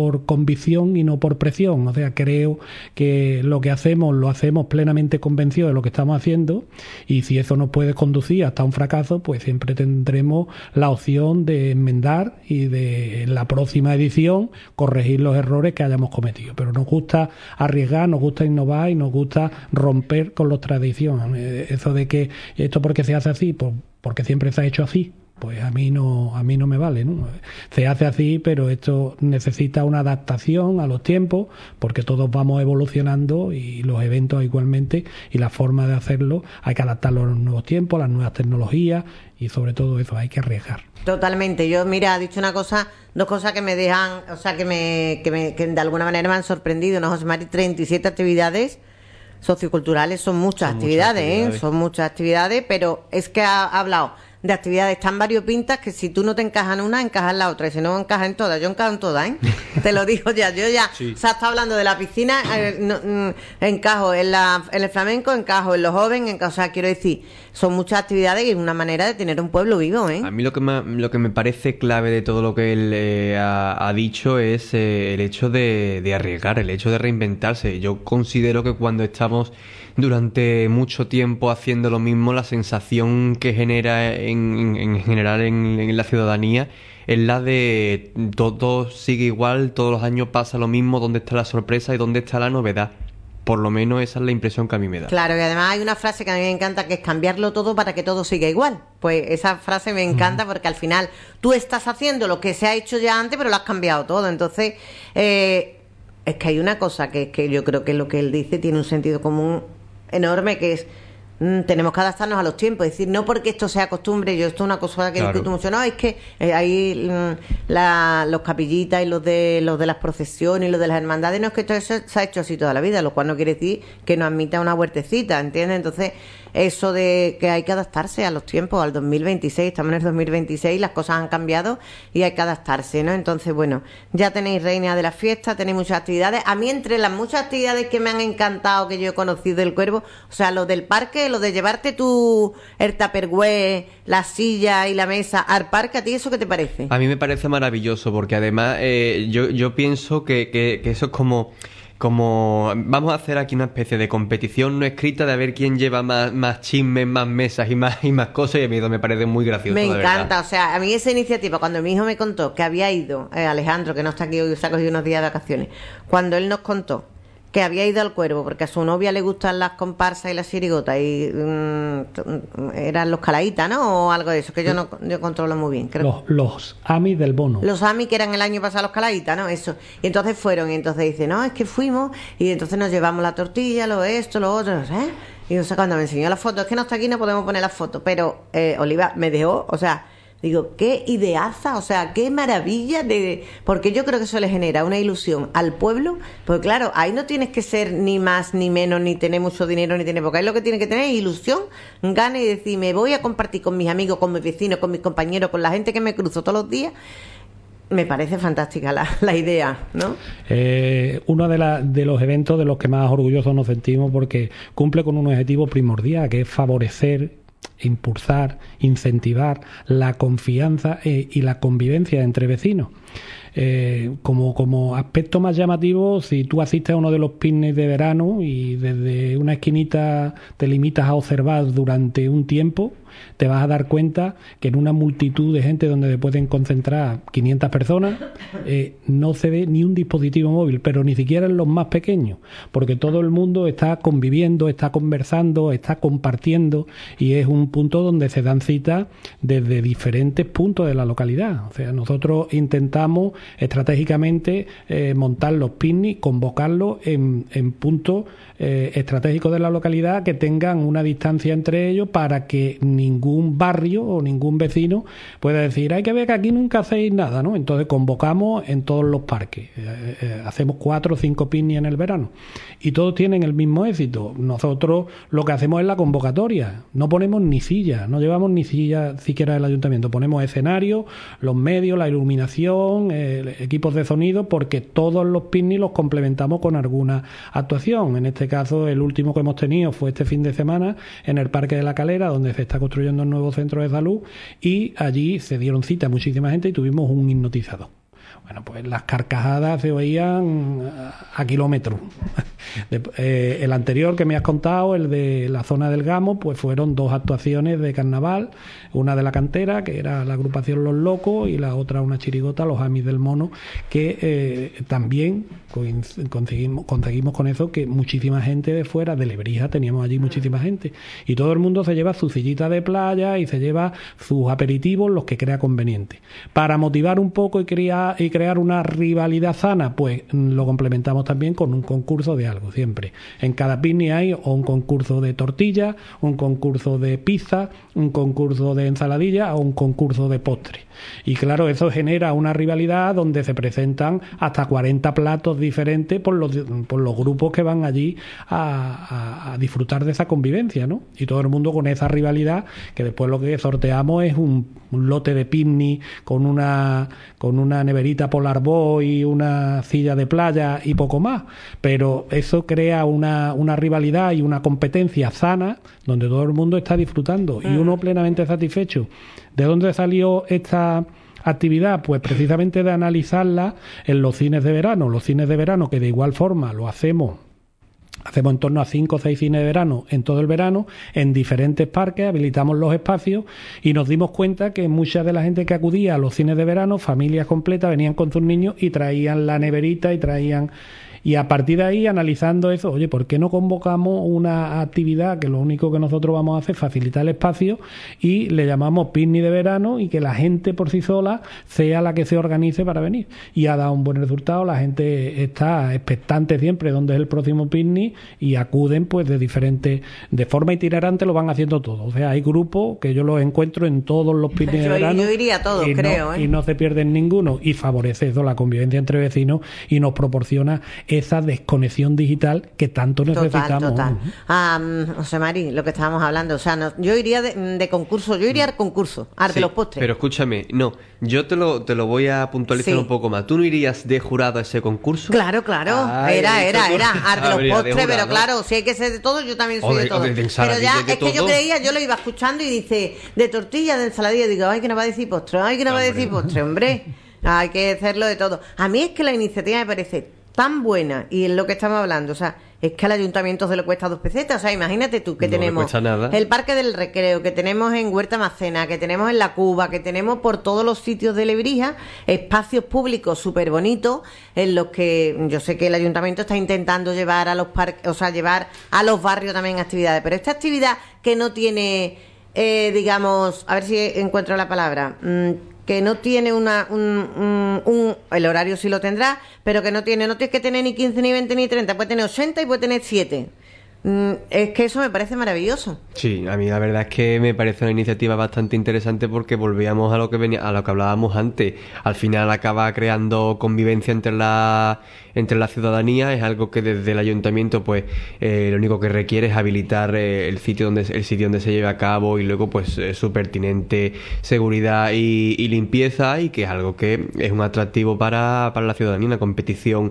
convicción y no por presión. O sea, creo que lo que hacemos lo hacemos plenamente convencidos de lo que estamos haciendo, y si eso nos puede conducir hasta un fracaso, pues siempre tendremos la opción de enmendar y de en la próxima edición corregir los errores que hayamos cometido. Pero nos gusta arriesgar, nos gusta innovar y nos gusta romper con las tradiciones. Eso de que esto porque se hace así, pues porque siempre se ha hecho así, pues a mí no me vale, ¿no? Se hace así, pero esto necesita una adaptación a los tiempos, porque todos vamos evolucionando y los eventos igualmente, y la forma de hacerlo hay que adaptarlo a los nuevos tiempos, a las nuevas tecnologías, y sobre todo eso hay que arriesgar. Totalmente. Yo, mira, ha dicho dos cosas que me dejan, o sea, que de alguna manera me han sorprendido, ¿no, José Mari? 37 actividades socioculturales, son muchas actividades, son muchas actividades, pero es que ha hablado de actividades tan variopintas que si tú no te encajas en una, encajas en la otra, y si no encajas en todas, yo encajo en todas, ¿eh? Te lo digo ya, sí. O sea, está hablando de la piscina, encajo en el flamenco, encajo en los jóvenes, o sea, quiero decir, son muchas actividades y es una manera de tener un pueblo vivo, ¿eh? A mí lo que me parece clave de todo lo que él ha dicho es el hecho de arriesgar, el hecho de reinventarse. Yo considero que cuando estamos durante mucho tiempo haciendo lo mismo, la sensación que genera en general en la ciudadanía es la de todo sigue igual, todos los años pasa lo mismo, ¿dónde está la sorpresa y dónde está la novedad? Por lo menos esa es la impresión que a mí me da. Claro, y además hay una frase que a mí me encanta, que es cambiarlo todo para que todo siga igual. Pues esa frase me encanta porque al final tú estás haciendo lo que se ha hecho ya antes, pero lo has cambiado todo. Entonces, es que hay una cosa que yo creo que lo que él dice tiene un sentido común enorme, que es tenemos que adaptarnos a los tiempos. Es decir, no porque esto sea costumbre, yo esto es una cosa que discuto mucho, no, es que hay los capillitas y los de las procesiones y los de las hermandades, no, es que esto se ha hecho así toda la vida, lo cual no quiere decir que no admita una huertecita, ¿entiendes? Entonces, eso de que hay que adaptarse a los tiempos, al 2026, estamos en el 2026, las cosas han cambiado y hay que adaptarse, ¿no? Entonces, bueno, ya tenéis Reina de la Fiesta, tenéis muchas actividades. A mí, entre las muchas actividades que me han encantado, que yo he conocido del Cuervo, o sea, lo del parque, lo de llevarte el tupperware, la silla y la mesa al parque, ¿a ti eso qué te parece? A mí me parece maravilloso, porque además yo pienso que eso es como vamos a hacer aquí una especie de competición no escrita de a ver quién lleva más chismes, más mesas y más cosas, y a mí eso me parece muy gracioso. Me encanta, verdad. O sea, a mí esa iniciativa, cuando mi hijo me contó que había ido, Alejandro, que no está aquí hoy, se ha cogido unos días de vacaciones, cuando él nos contó que había ido al Cuervo porque a su novia le gustan las comparsas y las chirigotas y eran los calaítas, ¿no? O algo de eso, que yo controlo muy bien. Creo. Los AMI del bono. Los AMI que eran el año pasado los calaítas, ¿no? Eso. Y entonces fueron, y entonces dice, no, es que fuimos y entonces nos llevamos la tortilla, lo otro, ¿eh? Y o sea, cuando me enseñó la foto, es que no está aquí, no podemos poner la foto, pero Oliva me dejó, o sea, digo, qué ideaza, o sea, qué maravilla porque yo creo que eso le genera una ilusión al pueblo, porque claro, ahí no tienes que ser ni más ni menos, ni tener mucho dinero, ni tener poco, ahí lo que tienes que tener es ilusión, gana y decir, me voy a compartir con mis amigos, con mis vecinos, con mis compañeros, con la gente que me cruzo todos los días. Me parece fantástica la idea, ¿no? Uno de los eventos de los que más orgullosos nos sentimos, porque cumple con un objetivo primordial, que es favorecer, impulsar, incentivar la confianza y la convivencia entre vecinos. Como aspecto más llamativo, si tú asistes a uno de los picnics de verano y desde una esquinita te limitas a observar durante un tiempo, te vas a dar cuenta que en una multitud de gente donde se pueden concentrar 500 personas no se ve ni un dispositivo móvil, pero ni siquiera en los más pequeños, porque todo el mundo está conviviendo, está conversando, está compartiendo, y es un punto donde se dan citas desde diferentes puntos de la localidad. O sea, nosotros intentamos estratégicamente montar los picnics, convocarlos en puntos estratégicos de la localidad que tengan una distancia entre ellos para que ningún barrio o ningún vecino pueda decir, hay que ver que aquí nunca hacéis nada, ¿no? Entonces convocamos en todos los parques, hacemos 4 o 5 picnics en el verano y todos tienen el mismo éxito. Nosotros lo que hacemos es la convocatoria, no ponemos ni silla, no llevamos ni silla siquiera del ayuntamiento, ponemos escenarios, los medios, la iluminación, equipos de sonido, porque todos los picnics los complementamos con alguna actuación. En este caso, el último que hemos tenido fue este fin de semana en el Parque de la Calera, donde se está construyendo un nuevo centro de salud, y allí se dieron cita a muchísima gente y tuvimos un hipnotizador. Bueno, pues las carcajadas se oían a kilómetros. El anterior que me has contado, el de la zona del Gamo, pues fueron 2 actuaciones de carnaval, una de la cantera, que era la agrupación Los Locos, y la otra una chirigota, Los Amis del Mono, que también conseguimos con eso que muchísima gente de fuera, de Lebrija, teníamos allí muchísima gente, y todo el mundo se lleva su sillita de playa y se lleva sus aperitivos, los que crea conveniente. Para motivar un poco y crear una rivalidad sana, pues lo complementamos también con un concurso de algo, siempre. En cada picnic hay o un concurso de tortilla, un concurso de pizza, un concurso de ensaladilla o un concurso de postre. Y claro, eso genera una rivalidad donde se presentan hasta 40 platos diferentes por los grupos que van allí a disfrutar de esa convivencia, ¿no? Y todo el mundo con esa rivalidad, que después lo que sorteamos es un lote de picnic con una neverita Polar Boy, una silla de playa y poco más. Pero eso crea una rivalidad y una competencia sana donde todo el mundo está disfrutando y uno plenamente satisfecho. ¿De dónde salió esta actividad? Pues precisamente de analizarla en los cines de verano. Los cines de verano, que de igual forma lo hacemos en torno a 5 o 6 cines de verano en todo el verano, en diferentes parques, habilitamos los espacios y nos dimos cuenta que mucha de la gente que acudía a los cines de verano, familias completas, venían con sus niños y traían la neverita y a partir de ahí, analizando eso, oye, ¿por qué no convocamos una actividad que lo único que nosotros vamos a hacer es facilitar el espacio y le llamamos picnic de verano y que la gente por sí sola sea la que se organice para venir? Y ha dado un buen resultado, la gente está expectante siempre dónde es el próximo picnic y acuden pues de forma itinerante, lo van haciendo todo. O sea, hay grupos que yo los encuentro en todos los picnics de verano. Yo iría a todos, creo. Y no se pierden ninguno y favorece eso, la convivencia entre vecinos y nos proporciona esa desconexión digital que tanto necesitamos. Total. José Mari, lo que estábamos hablando, o sea, yo iría de concurso, yo iría al concurso, de los postres. Pero escúchame, no, yo te lo voy a puntualizar un poco más. ¿Tú no irías de jurado a ese concurso? Claro, era de los postres, pero claro, si hay que ser de todo, yo también soy de todo. Pero ya, es que yo creía, yo lo iba escuchando y dice, de tortilla, de ensaladilla, digo, ay, que no va a decir postre, hombre, hay que hacerlo de todo. A mí es que la iniciativa me parece tan buena y en lo que estamos hablando, o sea, es que al ayuntamiento se le cuesta 2 pesetas, o sea, imagínate tú que tenemos el Parque del Recreo, que tenemos en Huerta Macena, que tenemos en La Cuba, que tenemos por todos los sitios de Lebrija, espacios públicos súper bonitos en los que yo sé que el ayuntamiento está intentando llevar a los parques, o sea, llevar a los barrios también actividades, pero esta actividad que no tiene, digamos, a ver si encuentro la palabra, que no tiene el horario sí lo tendrá, pero que no tienes que tener ni 15, ni 20, ni 30, puede tener 80 y puede tener 7. Es que eso me parece maravilloso. Sí, a mí la verdad es que me parece una iniciativa bastante interesante porque volvíamos a lo que hablábamos antes. Al final acaba creando convivencia entre la ciudadanía. Es algo que desde el ayuntamiento pues lo único que requiere es habilitar el sitio donde se lleve a cabo y luego pues su pertinente seguridad y limpieza, y que es algo que es un atractivo para la ciudadanía, una competición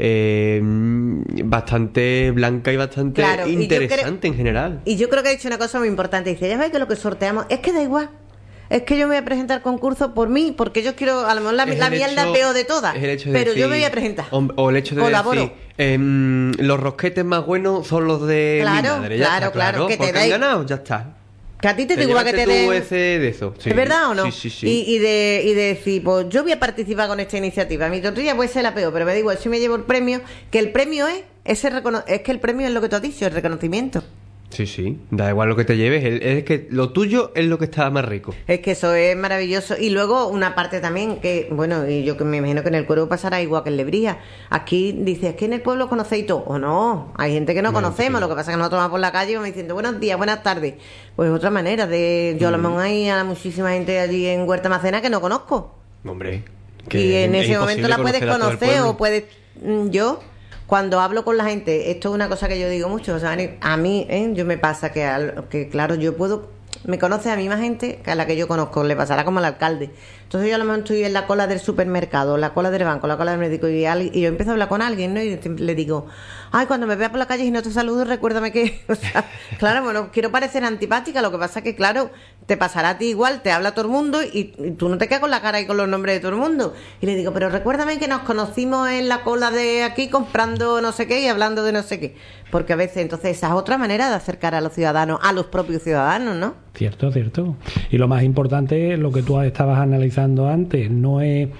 bastante blanca y bastante interesante en general. Y yo creo que ha dicho una cosa muy importante. Dice, ya ves que lo que sorteamos es que da igual. Es que yo me voy a presentar al concurso por mí, porque yo quiero, a lo mejor la mía es la peor de todas, pero yo me voy a presentar. O el hecho de decir, los rosquetes más buenos son los de mi madre. Claro, que te han ganado, ya está. Que a ti te digo que te den de eso. Sí. ¿Es verdad o no? Sí. Y de decir, pues yo voy a participar con esta iniciativa. Mi tortilla puede ser la peor, pero me da igual, si me llevo el premio, que el premio es que el premio es lo que tú has dicho, el reconocimiento. Sí, da igual lo que te lleves, es que lo tuyo es lo que está más rico. Es que eso es maravilloso. Y luego una parte también que, bueno, y yo que me imagino que en el Cuervo pasará igual que en Lebrija. Aquí dice, es que en el pueblo conocéis todo, o no, hay gente que no conocemos, lo que pasa es que nosotros vamos por la calle y vamos diciendo buenos días, buenas tardes. Pues otra manera de, yo a lo mejor hay a muchísima gente allí en Huerta Macena que no conozco. Hombre, que y en ese momento la puedes conocer o puedes, cuando hablo con la gente, esto es una cosa que yo digo mucho, o sea, a mí, yo me pasa que claro, me conoce a mí más gente que a la que yo conozco, le pasará como al alcalde. Entonces yo a lo mejor estoy en la cola del supermercado, la cola del banco, la cola del médico, y yo empiezo a hablar con alguien, ¿no? Y le digo, ay, cuando me veas por la calle y no te saludo, recuérdame que... O sea, claro, bueno, quiero parecer antipática, lo que pasa es que, claro, te pasará a ti igual, te habla todo el mundo y tú no te quedas con la cara y con los nombres de todo el mundo. Y le digo, pero recuérdame que nos conocimos en la cola de aquí comprando no sé qué y hablando de no sé qué. Porque a veces, entonces, esa es otra manera de acercar a los ciudadanos, a los propios ciudadanos, ¿no? Cierto, cierto. Y lo más importante, lo que tú estabas analizando antes, no es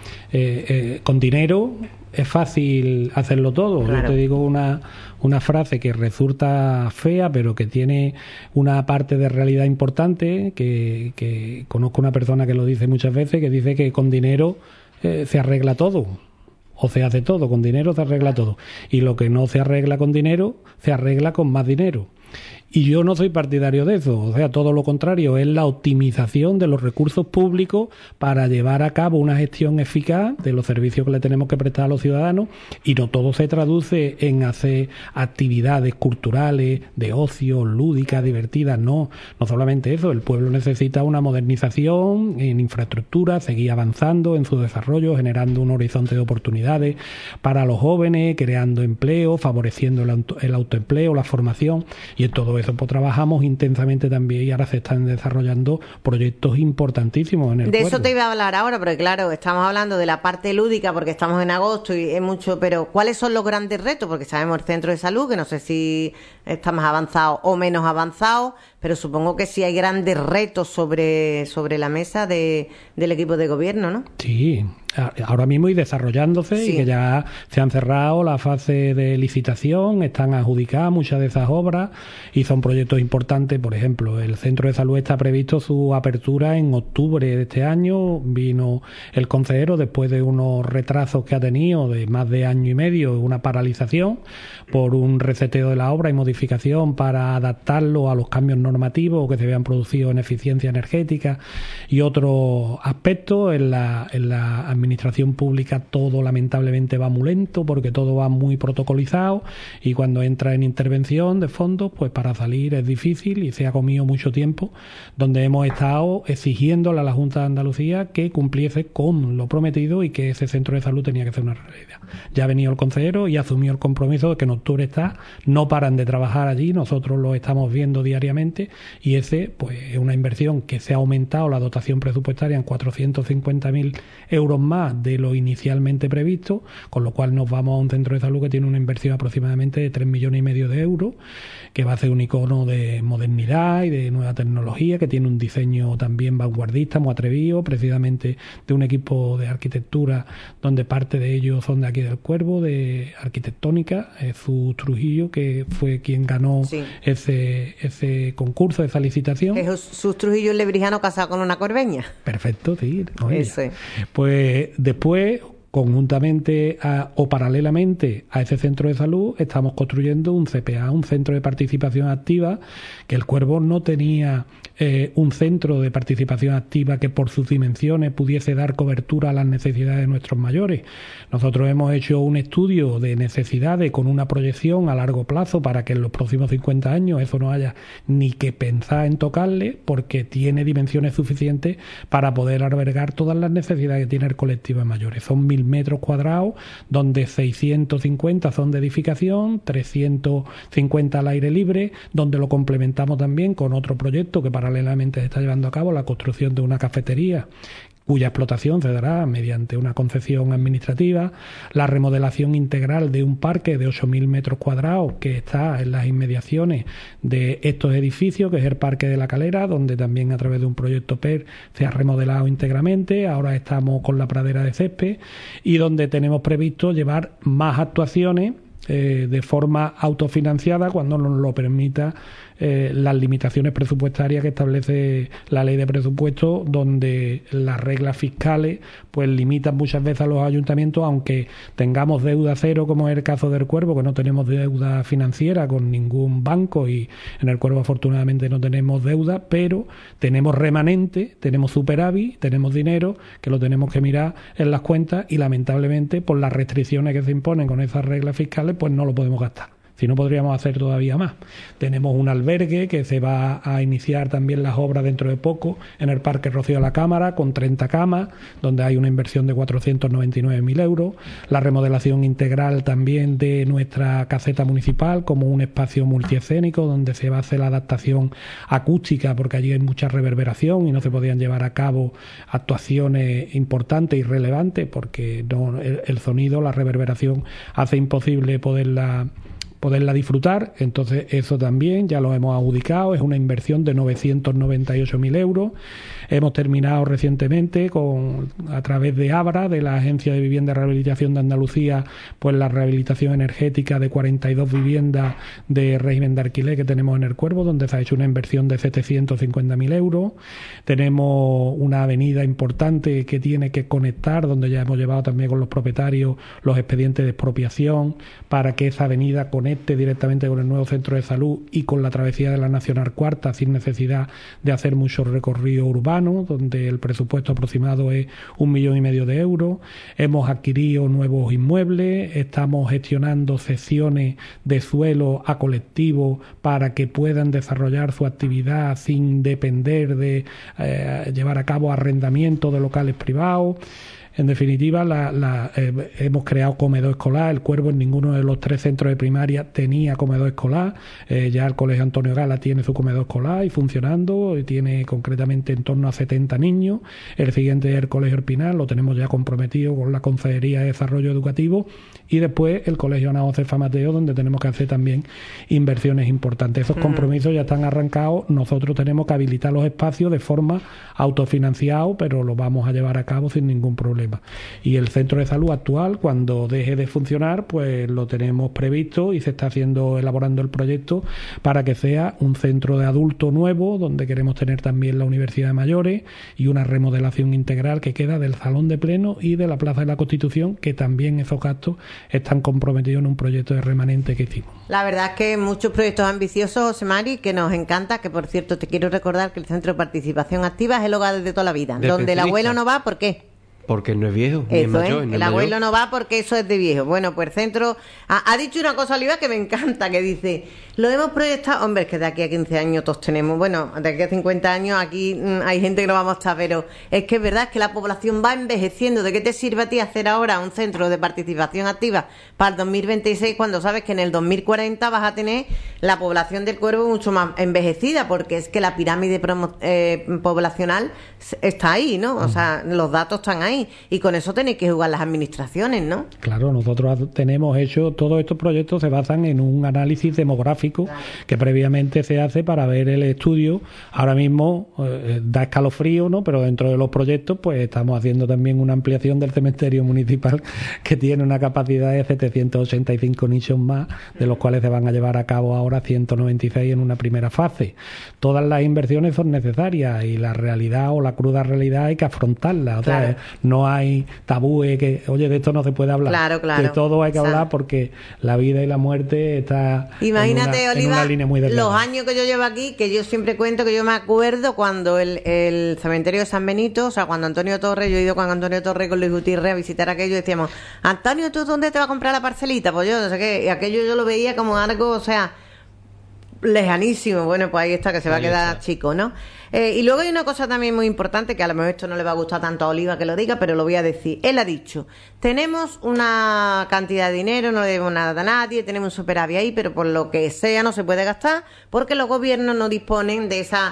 con dinero es fácil hacerlo todo. Claro. Yo te digo una frase que resulta fea, pero que tiene una parte de realidad importante, que conozco una persona que lo dice muchas veces, que dice que con dinero se arregla todo. O se hace todo, con dinero se arregla todo. Y lo que no se arregla con dinero, se arregla con más dinero. Y yo no soy partidario de eso, o sea, todo lo contrario, es la optimización de los recursos públicos para llevar a cabo una gestión eficaz de los servicios que le tenemos que prestar a los ciudadanos, y no todo se traduce en hacer actividades culturales, de ocio, lúdicas, divertidas, no solamente eso, el pueblo necesita una modernización en infraestructura, seguir avanzando en su desarrollo, generando un horizonte de oportunidades para los jóvenes, creando empleo, favoreciendo el autoempleo, la formación, y en todo eso pues trabajamos intensamente también, y ahora se están desarrollando proyectos importantísimos en el pueblo. De eso te iba a hablar ahora, porque claro, estamos hablando de la parte lúdica porque estamos en agosto y es mucho, pero ¿cuáles son los grandes retos? Porque sabemos el centro de salud, que no sé si está más avanzado o menos avanzado, pero supongo que sí hay grandes retos sobre la mesa del equipo de gobierno, ¿no? Sí, ahora mismo y desarrollándose, sí. Y que ya se han cerrado la fase de licitación, están adjudicadas muchas de esas obras y son proyectos importantes. Por ejemplo, el centro de salud está previsto su apertura en octubre de este año. Vino el consejero después de unos retrasos que ha tenido de más de año y medio, una paralización por un reseteo de la obra y modificación para adaptarlo a los cambios normativos que se habían producido en eficiencia energética y otros aspectos. En la administración pública todo lamentablemente va muy lento porque todo va muy protocolizado, y cuando entra en intervención de fondos, pues para salir es difícil, y se ha comido mucho tiempo, donde hemos estado exigiéndole a la Junta de Andalucía que cumpliese con lo prometido y que ese centro de salud tenía que ser una realidad. Ya ha venido el consejero y asumió el compromiso de que en octubre no paran de trabajar allí, nosotros lo estamos viendo diariamente, y ese pues es una inversión que se ha aumentado la dotación presupuestaria en 450.000 euros más de lo inicialmente previsto, con lo cual nos vamos a un centro de salud que tiene una inversión aproximadamente de 3,5 millones de euros, que va a ser un icono de modernidad y de nueva tecnología, que tiene un diseño también vanguardista, muy atrevido, precisamente de un equipo de arquitectura donde parte de ellos son de aquí del Cuervo, de arquitectónica, Jesús Trujillo, que fue quien ganó sí. ese concurso, esa licitación. Jesús Trujillo, el lebrijano casado con una corbeña. Perfecto, sí. Pues después, conjuntamente o paralelamente a ese centro de salud, estamos construyendo un CPA, un centro de participación activa, que el Cuervo no tenía un centro de participación activa que por sus dimensiones pudiese dar cobertura a las necesidades de nuestros mayores. Nosotros hemos hecho un estudio de necesidades con una proyección a largo plazo para que en los próximos 50 años eso no haya ni que pensar en tocarle, porque tiene dimensiones suficientes para poder albergar todas las necesidades que tiene el colectivo de mayores. Son 1.000 metros cuadrados, donde 650 son de edificación, 350 al aire libre, donde lo complementamos también con otro proyecto que paralelamente se está llevando a cabo, la construcción de una cafetería, cuya explotación se dará mediante una concesión administrativa, la remodelación integral de un parque de 8.000 metros cuadrados que está en las inmediaciones de estos edificios, que es el Parque de la Calera, donde también a través de un proyecto PER se ha remodelado íntegramente. Ahora estamos con la pradera de césped, y donde tenemos previsto llevar más actuaciones de forma autofinanciada cuando nos lo permita las limitaciones presupuestarias que establece la ley de presupuestos, donde las reglas fiscales pues limitan muchas veces a los ayuntamientos, aunque tengamos deuda cero, como es el caso del Cuervo, que no tenemos deuda financiera con ningún banco, y en el Cuervo afortunadamente no tenemos deuda, pero tenemos remanente, tenemos superávit, tenemos dinero que lo tenemos que mirar en las cuentas, y lamentablemente por las restricciones que se imponen con esas reglas fiscales pues no lo podemos gastar. Si no, podríamos hacer todavía más. Tenemos un albergue que se va a iniciar también las obras dentro de poco en el Parque Rocío de la Cámara, con 30 camas, donde hay una inversión de 499.000 euros. La remodelación integral también de nuestra caseta municipal como un espacio multiescénico donde se va a hacer la adaptación acústica, porque allí hay mucha reverberación y no se podían llevar a cabo actuaciones importantes y relevantes porque el sonido, la reverberación hace imposible poderla disfrutar. Entonces eso también ya lo hemos adjudicado, es una inversión de 998.000 euros. Hemos terminado recientemente a través de ABRA, de la Agencia de Vivienda y Rehabilitación de Andalucía, pues la rehabilitación energética de 42 viviendas de régimen de alquiler que tenemos en El Cuervo, donde se ha hecho una inversión de 750.000 euros. Tenemos una avenida importante que tiene que conectar, donde ya hemos llevado también con los propietarios los expedientes de expropiación para que esa avenida conecte directamente con el nuevo centro de salud y con la travesía de la Nacional Cuarta sin necesidad de hacer mucho recorrido urbano, donde el presupuesto aproximado es 1,5 millones de euros. Hemos adquirido nuevos inmuebles, estamos gestionando cesiones de suelo a colectivos para que puedan desarrollar su actividad sin depender de llevar a cabo arrendamiento de locales privados. En definitiva, hemos creado comedor escolar. El Cuervo en ninguno de los 3 centros de primaria tenía comedor escolar. Ya el Colegio Antonio Gala tiene su comedor escolar y funcionando, y tiene concretamente en torno a 70 niños. El siguiente es el Colegio El Pinar, lo tenemos ya comprometido con la Consejería de Desarrollo Educativo. Y después el Colegio Ana Josefa Mateo, donde tenemos que hacer también inversiones importantes. Esos compromisos ya están arrancados. Nosotros tenemos que habilitar los espacios de forma autofinanciada, pero lo vamos a llevar a cabo sin ningún problema. Y el centro de salud actual, cuando deje de funcionar, pues lo tenemos previsto y se está elaborando el proyecto para que sea un centro de adulto nuevo, donde queremos tener también la Universidad de Mayores y una remodelación integral que queda del Salón de Pleno y de la Plaza de la Constitución, que también esos gastos están comprometidos en un proyecto de remanente que hicimos. La verdad es que muchos proyectos ambiciosos, José Mari, que nos encanta, que por cierto te quiero recordar que el Centro de Participación Activa es el hogar de toda la vida, donde el abuelo no va, ¿por qué? Porque no es viejo, ni es mayor. El abuelo no va porque eso es de viejo. Bueno, pues el centro ha dicho una cosa, Oliva, que me encanta, que dice, lo hemos proyectado, hombre, es que de aquí a 15 años todos tenemos, bueno, de aquí a 50 años aquí hay gente que no vamos a estar, pero es que es verdad, es que la población va envejeciendo. ¿De qué te sirve a ti hacer ahora un centro de participación activa para el 2026 cuando sabes que en el 2040 vas a tener la población del Cuervo mucho más envejecida? Porque es que la pirámide poblacional está ahí, ¿no? O sea, los datos están ahí. Y con eso tenéis que jugar las administraciones, ¿no? Claro, nosotros tenemos hecho, todos estos proyectos se basan en un análisis demográfico que previamente se hace para ver el estudio. Ahora mismo da escalofrío, ¿no? Pero dentro de los proyectos pues estamos haciendo también una ampliación del cementerio municipal que tiene una capacidad de 785 nichos más, de los cuales se van a llevar a cabo ahora 196 en una primera fase. Todas las inversiones son necesarias y la realidad o la cruda realidad hay que afrontarla. O sea, no hay tabúes que, oye, de esto no se puede hablar. Claro. De todo hay que hablar porque la vida y la muerte está en una línea muy delgada. Los años que yo llevo aquí, que yo siempre cuento que yo me acuerdo cuando el cementerio de San Benito, o sea, cuando Antonio Torres, yo he ido con Antonio Torres y con Luis Gutiérrez a visitar aquello y decíamos, Antonio, ¿tú dónde te vas a comprar la parcelita? Pues yo no sé qué, y aquello yo lo veía como algo, o sea, lejanísimo. Bueno, pues ahí está, que se va a quedar chico, ¿no? Y luego hay una cosa también muy importante, que a lo mejor esto no le va a gustar tanto a Oliva que lo diga, pero lo voy a decir. Él ha dicho, tenemos una cantidad de dinero, no le debemos nada a nadie, tenemos un superávit ahí, pero por lo que sea no se puede gastar porque los gobiernos no disponen de esa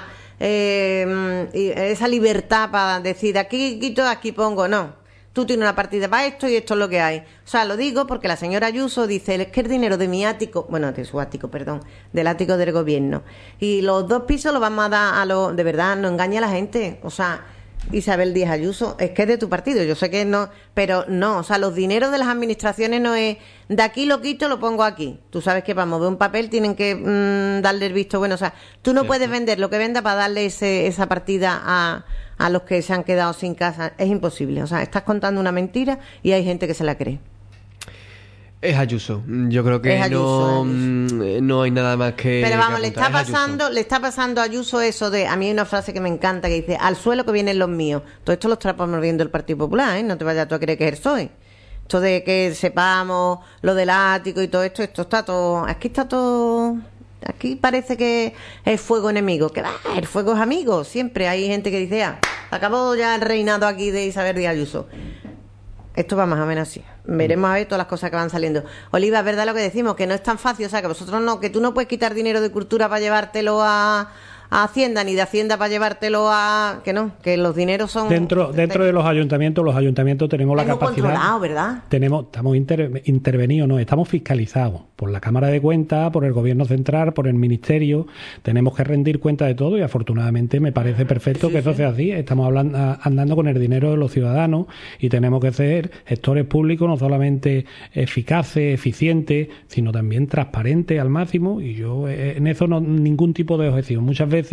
libertad para decir, aquí quito, aquí pongo. No, tú tienes una partida para esto y esto es lo que hay. O sea, lo digo porque la señora Ayuso dice, es que el dinero de mi ático, bueno, de su ático, perdón, del ático del gobierno, y los 2 pisos los vamos a dar a los, de verdad, no engaña a la gente. O sea, Isabel Díaz Ayuso, es que es de tu partido, yo sé que no, pero no, o sea, los dineros de las administraciones no es, de aquí lo quito, lo pongo aquí. Tú sabes que para mover un papel tienen que darle el visto bueno, o sea, tú no puedes vender lo que venda para darle esa partida a los que se han quedado sin casa. Es imposible. O sea, estás contando una mentira y hay gente que se la cree. Es Ayuso. Yo creo que no hay nada más que... Pero vamos, que le está pasando a Ayuso eso de... A mí hay una frase que me encanta que dice, al suelo que vienen los míos. Todo esto lo está promoviendo el Partido Popular, ¿eh? No te vayas tú a creer que es el PSOE. Esto de que sepamos lo del ático y todo esto está todo... Aquí está todo... Aquí parece que es fuego enemigo. Que va, el fuego es amigo. Siempre hay gente que dice, acabó ya el reinado aquí de Isabel Díaz Ayuso. Esto va más o menos así. Veremos a ver todas las cosas que van saliendo. Oliva, es verdad lo que decimos, que no es tan fácil. O sea, que vosotros no, que tú no puedes quitar dinero de cultura para llevártelo a Hacienda, ni de Hacienda para llevártelo a... Que no, que los dineros son... Dentro de los ayuntamientos tenemos la capacidad... controlado, ¿verdad? Estamos intervenidos, no, estamos fiscalizados por la Cámara de Cuentas, por el Gobierno Central, por el Ministerio. Tenemos que rendir cuenta de todo y afortunadamente me parece perfecto que eso sea así. Estamos andando con el dinero de los ciudadanos y tenemos que ser gestores públicos no solamente eficaces, eficientes, sino también transparentes al máximo, y yo en eso no ningún tipo de objeción. Muchas veces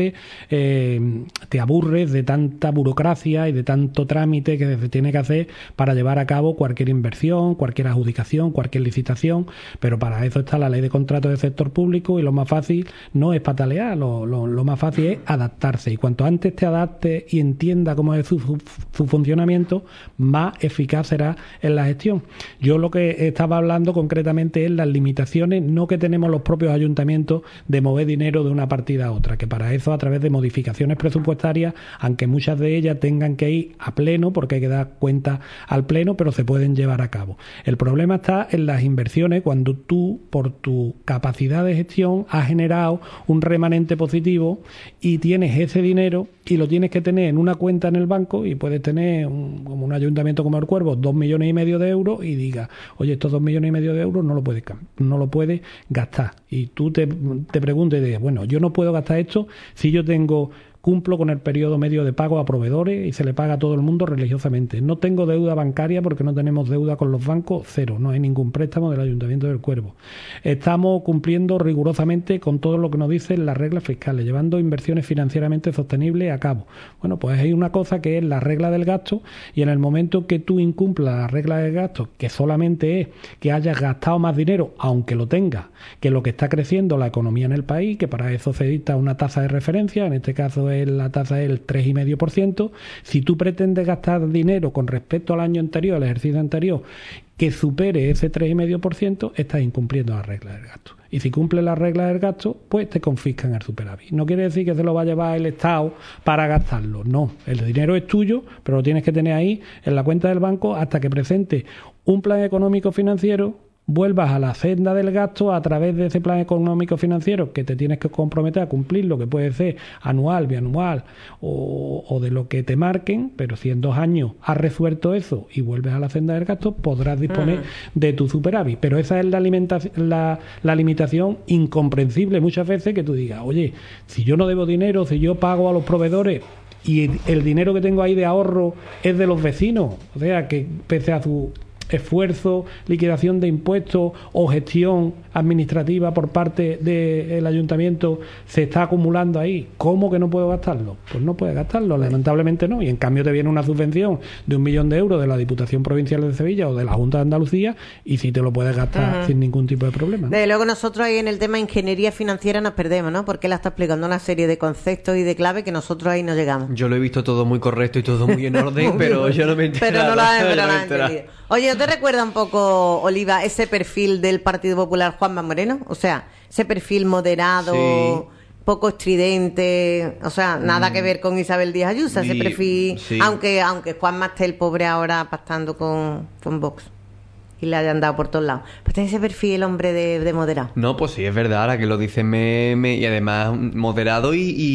te aburres de tanta burocracia y de tanto trámite que se tiene que hacer para llevar a cabo cualquier inversión, cualquier adjudicación, cualquier licitación, pero para eso está la ley de contratos del sector público y lo más fácil no es patalear, lo más fácil es adaptarse, y cuanto antes te adaptes y entienda cómo es su funcionamiento, más eficaz será en la gestión. Yo lo que estaba hablando concretamente es las limitaciones no que tenemos los propios ayuntamientos de mover dinero de una partida a otra, que para eso a través de modificaciones presupuestarias, aunque muchas de ellas tengan que ir a pleno porque hay que dar cuenta al pleno, pero se pueden llevar a cabo. El problema está en las inversiones, cuando tú por tu capacidad de gestión has generado un remanente positivo y tienes ese dinero y lo tienes que tener en una cuenta en el banco, y puedes tener como un ayuntamiento como El Cuervo 2,5 millones de euros y diga, oye, estos 2,5 millones de euros no lo puedes gastar, y tú te preguntes de, bueno, yo no puedo gastar esto si yo cumplo con el periodo medio de pago a proveedores y se le paga a todo el mundo religiosamente. No tengo deuda bancaria porque no tenemos deuda con los bancos, cero, no hay ningún préstamo del Ayuntamiento del Cuervo. Estamos cumpliendo rigurosamente con todo lo que nos dicen las reglas fiscales, llevando inversiones financieramente sostenibles a cabo. Bueno, pues hay una cosa que es la regla del gasto, y en el momento que tú incumplas la regla del gasto, que solamente es que hayas gastado más dinero, aunque lo tengas, que lo que está creciendo la economía en el país, que para eso se dicta una tasa de referencia, en este caso la tasa es el 3,5%. Si tú pretendes gastar dinero con respecto al año anterior, al ejercicio anterior, que supere ese 3,5%, estás incumpliendo la regla del gasto. Y si cumples la regla del gasto, pues te confiscan el superávit. No quiere decir que se lo va a llevar el Estado para gastarlo. No, el dinero es tuyo, pero lo tienes que tener ahí en la cuenta del banco hasta que presentes un plan económico financiero, vuelvas a la senda del gasto a través de ese plan económico financiero que te tienes que comprometer a cumplir, lo que puede ser anual, bianual o de lo que te marquen, pero si en 2 años has resuelto eso y vuelves a la senda del gasto, podrás disponer de tu superávit. Pero esa es la limitación incomprensible muchas veces, que tú digas, oye, si yo no debo dinero, si yo pago a los proveedores y el dinero que tengo ahí de ahorro es de los vecinos, o sea, que pese a su esfuerzo, liquidación de impuestos o gestión administrativa por parte del ayuntamiento se está acumulando ahí, ¿cómo que no puedo gastarlo? Pues no puedes gastarlo, lamentablemente no, y en cambio te viene una subvención de 1 millón de euros de la Diputación Provincial de Sevilla o de la Junta de Andalucía, y sí te lo puedes gastar sin ningún tipo de problema, ¿no? Desde luego nosotros ahí en el tema ingeniería financiera nos perdemos, ¿no? Porque él está explicando una serie de conceptos y de claves que nosotros ahí no llegamos. Yo lo he visto todo muy correcto y todo muy en orden, pero yo no me he enterado. Pero no lo he entendido. Oye, ¿no te recuerda un poco, Oliva, ese perfil del Partido Popular Juanma Moreno? O sea, ese perfil moderado, sí, poco estridente, o sea, nada que ver con Isabel Díaz Ayuso, ese perfil, sí, aunque Juanma esté el pobre ahora pactando con Vox y le hayan dado por todos lados. Pues tiene ese perfil el hombre de moderado. No, pues sí, es verdad, ahora que lo dices y además moderado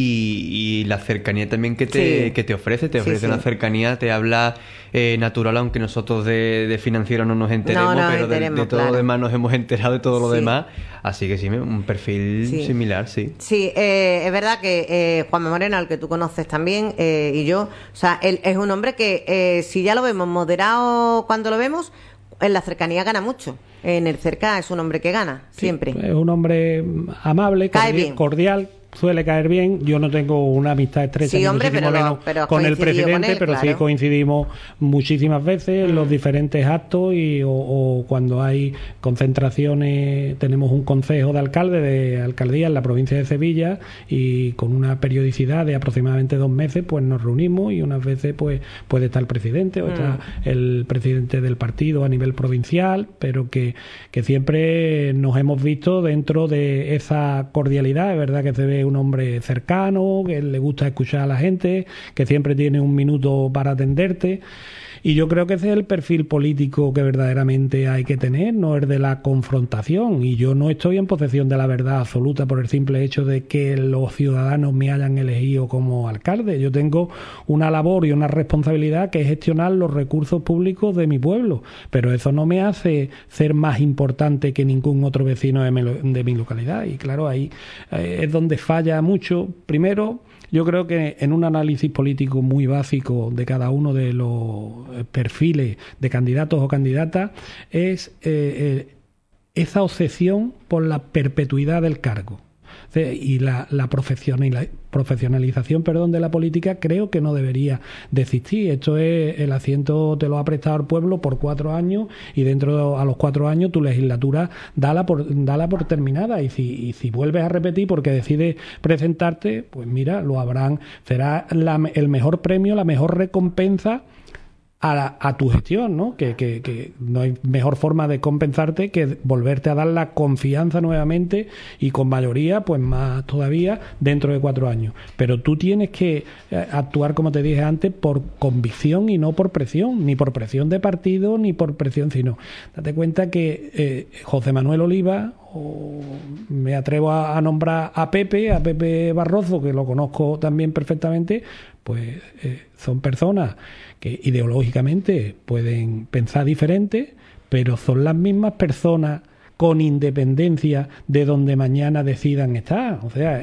y la cercanía también que te ofrece. Te ofrece una cercanía, te habla natural, aunque nosotros de financiero no nos enteremos, pero de todo lo demás nos hemos enterado de todo lo demás. Así que sí, un perfil similar, sí. Sí, es verdad que Juanma Moreno, al que tú conoces también, y yo, o sea, él es un hombre que si ya lo vemos moderado cuando lo vemos, en la cercanía gana mucho. En el cerca es un hombre que gana, siempre. Es un hombre amable, cordial, suele caer bien. Yo no tengo una amistad estrecha pero con el presidente, pero claro, sí coincidimos muchísimas veces en los diferentes actos o cuando hay concentraciones. Tenemos un consejo de alcaldía en la provincia de Sevilla y con una periodicidad de aproximadamente 2 meses pues nos reunimos y unas veces pues puede estar el presidente o está el presidente del partido a nivel provincial, pero que siempre nos hemos visto dentro de esa cordialidad. Es verdad que se ve un hombre cercano, que le gusta escuchar a la gente, que siempre tiene un minuto para atenderte. Y yo creo que ese es el perfil político que verdaderamente hay que tener, no es de la confrontación. Y yo no estoy en posesión de la verdad absoluta por el simple hecho de que los ciudadanos me hayan elegido como alcalde. Yo tengo una labor y una responsabilidad que es gestionar los recursos públicos de mi pueblo, pero eso no me hace ser más importante que ningún otro vecino de mi localidad. Y claro, ahí es donde falla mucho. Primero, yo creo que en un análisis político muy básico de cada uno de los perfiles de candidatos o candidatas es esa obsesión por la perpetuidad del cargo. Y la profesionalización de la política creo que no debería de existir. Esto es, el asiento te lo ha prestado el pueblo por 4 años y a los 4 años tu legislatura dala por terminada, y si vuelves a repetir porque decides presentarte, pues mira, será el mejor premio, la mejor recompensa a tu gestión, ¿no? Que no hay mejor forma de compensarte que volverte a dar la confianza nuevamente y con mayoría, pues más todavía dentro de 4 años. Pero tú tienes que actuar, como te dije antes, por convicción y no por presión, ni por presión de partido ni por presión, sino date cuenta que José Manuel Oliva, o me atrevo a nombrar a Pepe Barroso, que lo conozco también perfectamente, pues son personas que ideológicamente pueden pensar diferente, pero son las mismas personas con independencia de donde mañana decidan estar. O sea,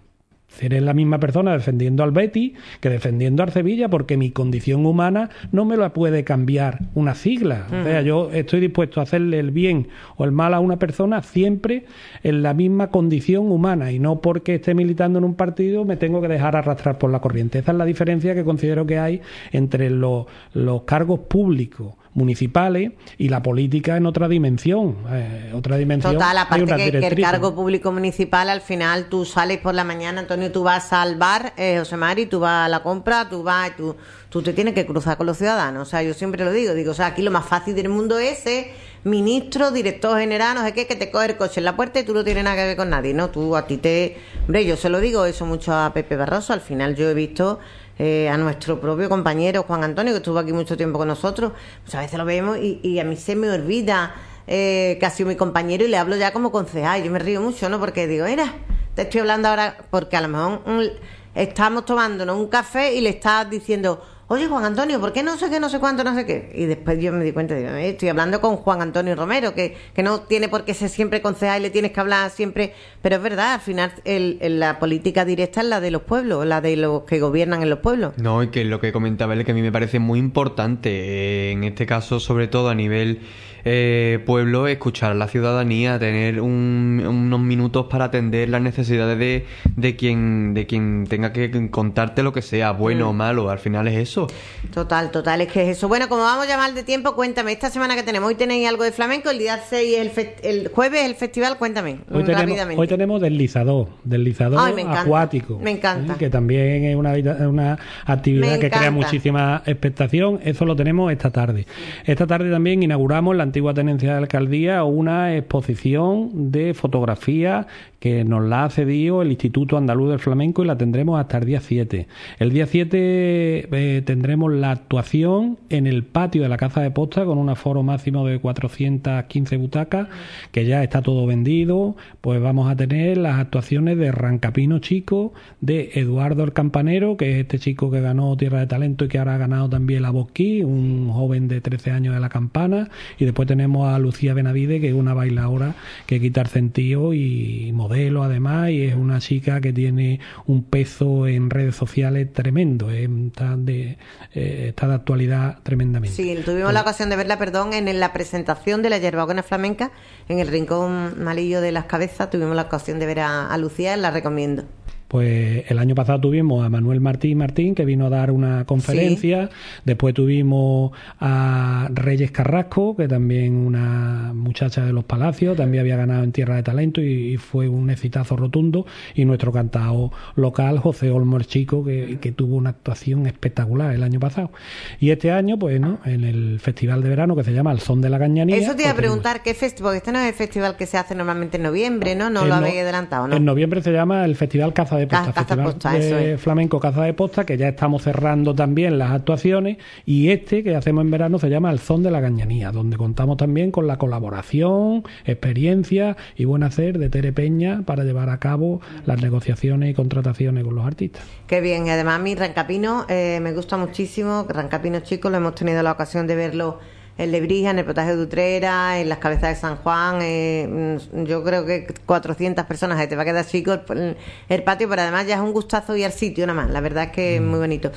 seré la misma persona defendiendo al Betis que defendiendo al Sevilla, porque mi condición humana no me la puede cambiar una sigla. O sea, yo estoy dispuesto a hacerle el bien o el mal a una persona siempre en la misma condición humana, y no porque esté militando en un partido me tengo que dejar arrastrar por la corriente. Esa es la diferencia que considero que hay entre los cargos públicos municipales y la política en otra dimensión. Total, aparte que el cargo público municipal, al final tú sales por la mañana, Antonio, tú vas al bar, José Mari, tú vas a la compra, tú te tienes que cruzar con los ciudadanos. O sea, yo siempre lo digo, o sea, aquí lo más fácil del mundo es ministro, director general, no sé qué, que te coge el coche en la puerta y tú no tienes nada que ver con nadie, ¿no? Hombre, yo se lo digo eso mucho a Pepe Barroso. Al final yo he visto a nuestro propio compañero Juan Antonio, que estuvo aquí mucho tiempo con nosotros, pues a veces lo vemos y a mí se me olvida que ha sido mi compañero y le hablo ya como concejal. Yo me río mucho, ¿no? Porque digo, mira, te estoy hablando ahora, porque a lo mejor estamos tomándonos un café y le estás diciendo, oye, Juan Antonio, ¿por qué no sé qué, no sé cuánto, no sé qué? Y después yo me di cuenta, digo, estoy hablando con Juan Antonio Romero, que no tiene por qué ser siempre concejal y le tienes que hablar siempre, pero es verdad, al final la política directa es la de los pueblos, la de los que gobiernan en los pueblos. No, y que lo que comentaba él, que a mí me parece muy importante, en este caso, sobre todo a nivel pueblo, escuchar a la ciudadanía, tener unos minutos para atender las necesidades de quien tenga que contarte lo que sea, bueno o malo. Al final es eso. Total, es que es eso. Bueno, como vamos ya mal de tiempo, cuéntame, esta semana que tenemos, hoy tenéis algo de flamenco, el día 6 el jueves el festival, cuéntame rápidamente. Hoy tenemos deslizador acuático. Me encanta. Que también es una actividad que crea muchísima expectación. Eso lo tenemos esta tarde. Esta tarde también inauguramos en la antigua tenencia de alcaldía una exposición de fotografía que nos la ha cedido el Instituto Andaluz del Flamenco, y la tendremos hasta el día 7. El día 7 tendremos la actuación en el patio de la Casa de Posta con un aforo máximo de 415 butacas, que ya está todo vendido. Pues vamos a tener las actuaciones de Rancapino Chico, de Eduardo el Campanero, que es este chico que ganó Tierra de Talento y que ahora ha ganado también la Bosquí, un joven de 13 años de La Campana. Y después tenemos a Lucía Benavide, que es una bailadora que quita el sentido y modelo además, y es una chica que tiene un peso en redes sociales tremendo, está de actualidad tremendamente. Sí, tuvimos la ocasión de verla, en la presentación de la Yerbabuena Flamenca, en el Rincón Malillo de las Cabezas, tuvimos la ocasión de ver a Lucía, la recomiendo. Pues el año pasado tuvimos a Manuel Martín, que vino a dar una conferencia. Después tuvimos a Reyes Carrasco, que también una muchacha de los Palacios, también había ganado en Tierra de Talento y fue un exitazo rotundo. Y nuestro cantao local, José Olmo el Chico, que tuvo una actuación espectacular el año pasado. Y este año, pues, ¿no?, en el festival de verano que se llama El Son de la Cañanía. Eso te iba a preguntar, ¿qué festival? Porque este no es el festival que se hace normalmente en noviembre, ¿no? No lo habéis adelantado, ¿no? En noviembre se llama el Festival Caza de Posta, Festival de Flamenco Caza de Posta, que ya estamos cerrando también las actuaciones, y este que hacemos en verano se llama El Son de la Cañanía, donde contamos también con la colaboración, experiencia y buen hacer de Tere Peña para llevar a cabo las negociaciones y contrataciones con los artistas. Qué bien, y además a mí Rancapino me gusta muchísimo. Rancapino, chicos, lo hemos tenido la ocasión de verlo en Lebrija, en el Potaje de Utrera, en las Cabezas de San Juan. Yo creo que 400 personas, te va a quedar chico el patio, pero además ya es un gustazo ir al sitio nada más. La verdad es que es muy bonito.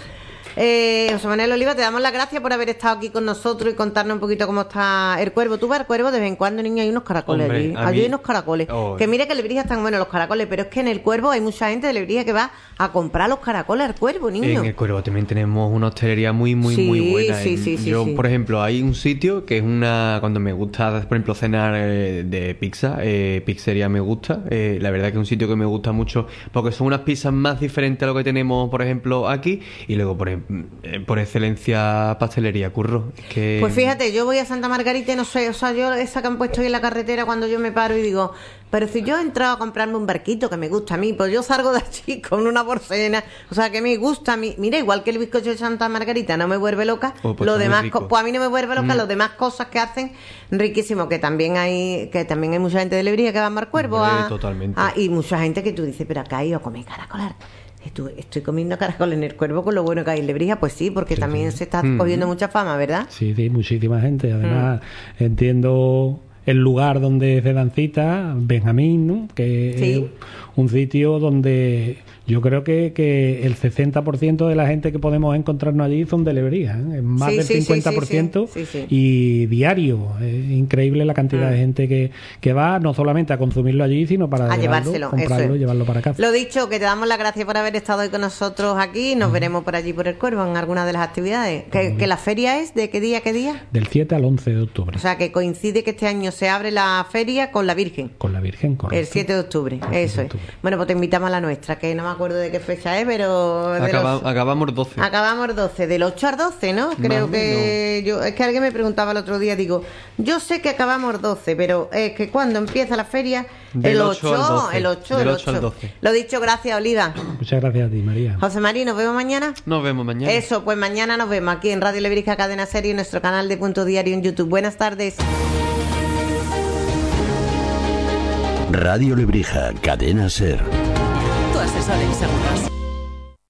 José Manuel Oliva, te damos las gracias por haber estado aquí con nosotros y contarnos un poquito cómo está el cuervo. Tú vas al cuervo, de vez en cuando, niño, hay unos caracoles. Hombre, hay unos caracoles. Oh. Que mire que en Lebrija están buenos los caracoles, pero es que en el cuervo hay mucha gente de Lebrija que va a comprar los caracoles al cuervo, niño. En el cuervo también tenemos una hostelería muy buena. Yo, por ejemplo, hay un sitio que es cuando me gusta, por ejemplo, cenar de pizza, pizzería me gusta. La verdad que es un sitio que me gusta mucho porque son unas pizzas más diferentes a lo que tenemos, por ejemplo, aquí. Y luego, por excelencia, pastelería Curro. Pues fíjate, yo voy a Santa Margarita y no sé, o sea, yo esa que han puesto ahí en la carretera, cuando yo me paro y digo, pero si yo he entrado a comprarme un barquito que me gusta a mí, pues yo salgo de allí con una porcena, o sea, que me gusta a mí. Mira, igual que el bizcocho de Santa Margarita no me vuelve loca, pues lo demás, pues a mí no me vuelve loca, los demás cosas que hacen, riquísimo, que también hay mucha gente de Lebrija que va a Mar Cuervo, totalmente. Y mucha gente que tú dices, pero acá he ido a comer caracolar. Estoy comiendo caracol en el cuervo con lo bueno que hay en Lebrija, pues sí, porque también se está cogiendo mucha fama, ¿verdad? Sí, muchísima gente. Además, entiendo el lugar donde se dan citas, Benjamín, ¿no?, que es un sitio donde yo creo que el 60% de la gente que podemos encontrarnos allí son de Lebrija, ¿eh? Más del 50%. Sí. Y diario. Es increíble la cantidad de gente que va no solamente a consumirlo allí, sino para llevárselo, comprarlo y llevarlo para casa. Lo dicho, que te damos las gracias por haber estado hoy con nosotros aquí. Nos veremos por allí por el Cuervo en alguna de las actividades. Que la feria es ¿de qué día? Del 7 al 11 de octubre. O sea, que coincide que este año se abre la feria con la Virgen. Con la Virgen, correcto. El 7 de octubre, eso es. Bueno, pues te invitamos a la nuestra, que no me acuerdo de qué fecha es, pero... Acabamos 12. Acabamos 12, del 8 al 12, ¿no? Creo que... Es que alguien me preguntaba el otro día, digo, yo sé que acabamos 12, pero es que cuando empieza la feria... El 8 al 12. Lo dicho, gracias, Oliva. Muchas gracias a ti, María. José María, ¿nos vemos mañana? Nos vemos mañana. Eso, pues mañana nos vemos aquí en Radio Lebrija Cadena Ser y en nuestro canal de Punto Diario en YouTube. Buenas tardes. Radio Lebrija Cadena Ser. Tu asesor en seguros.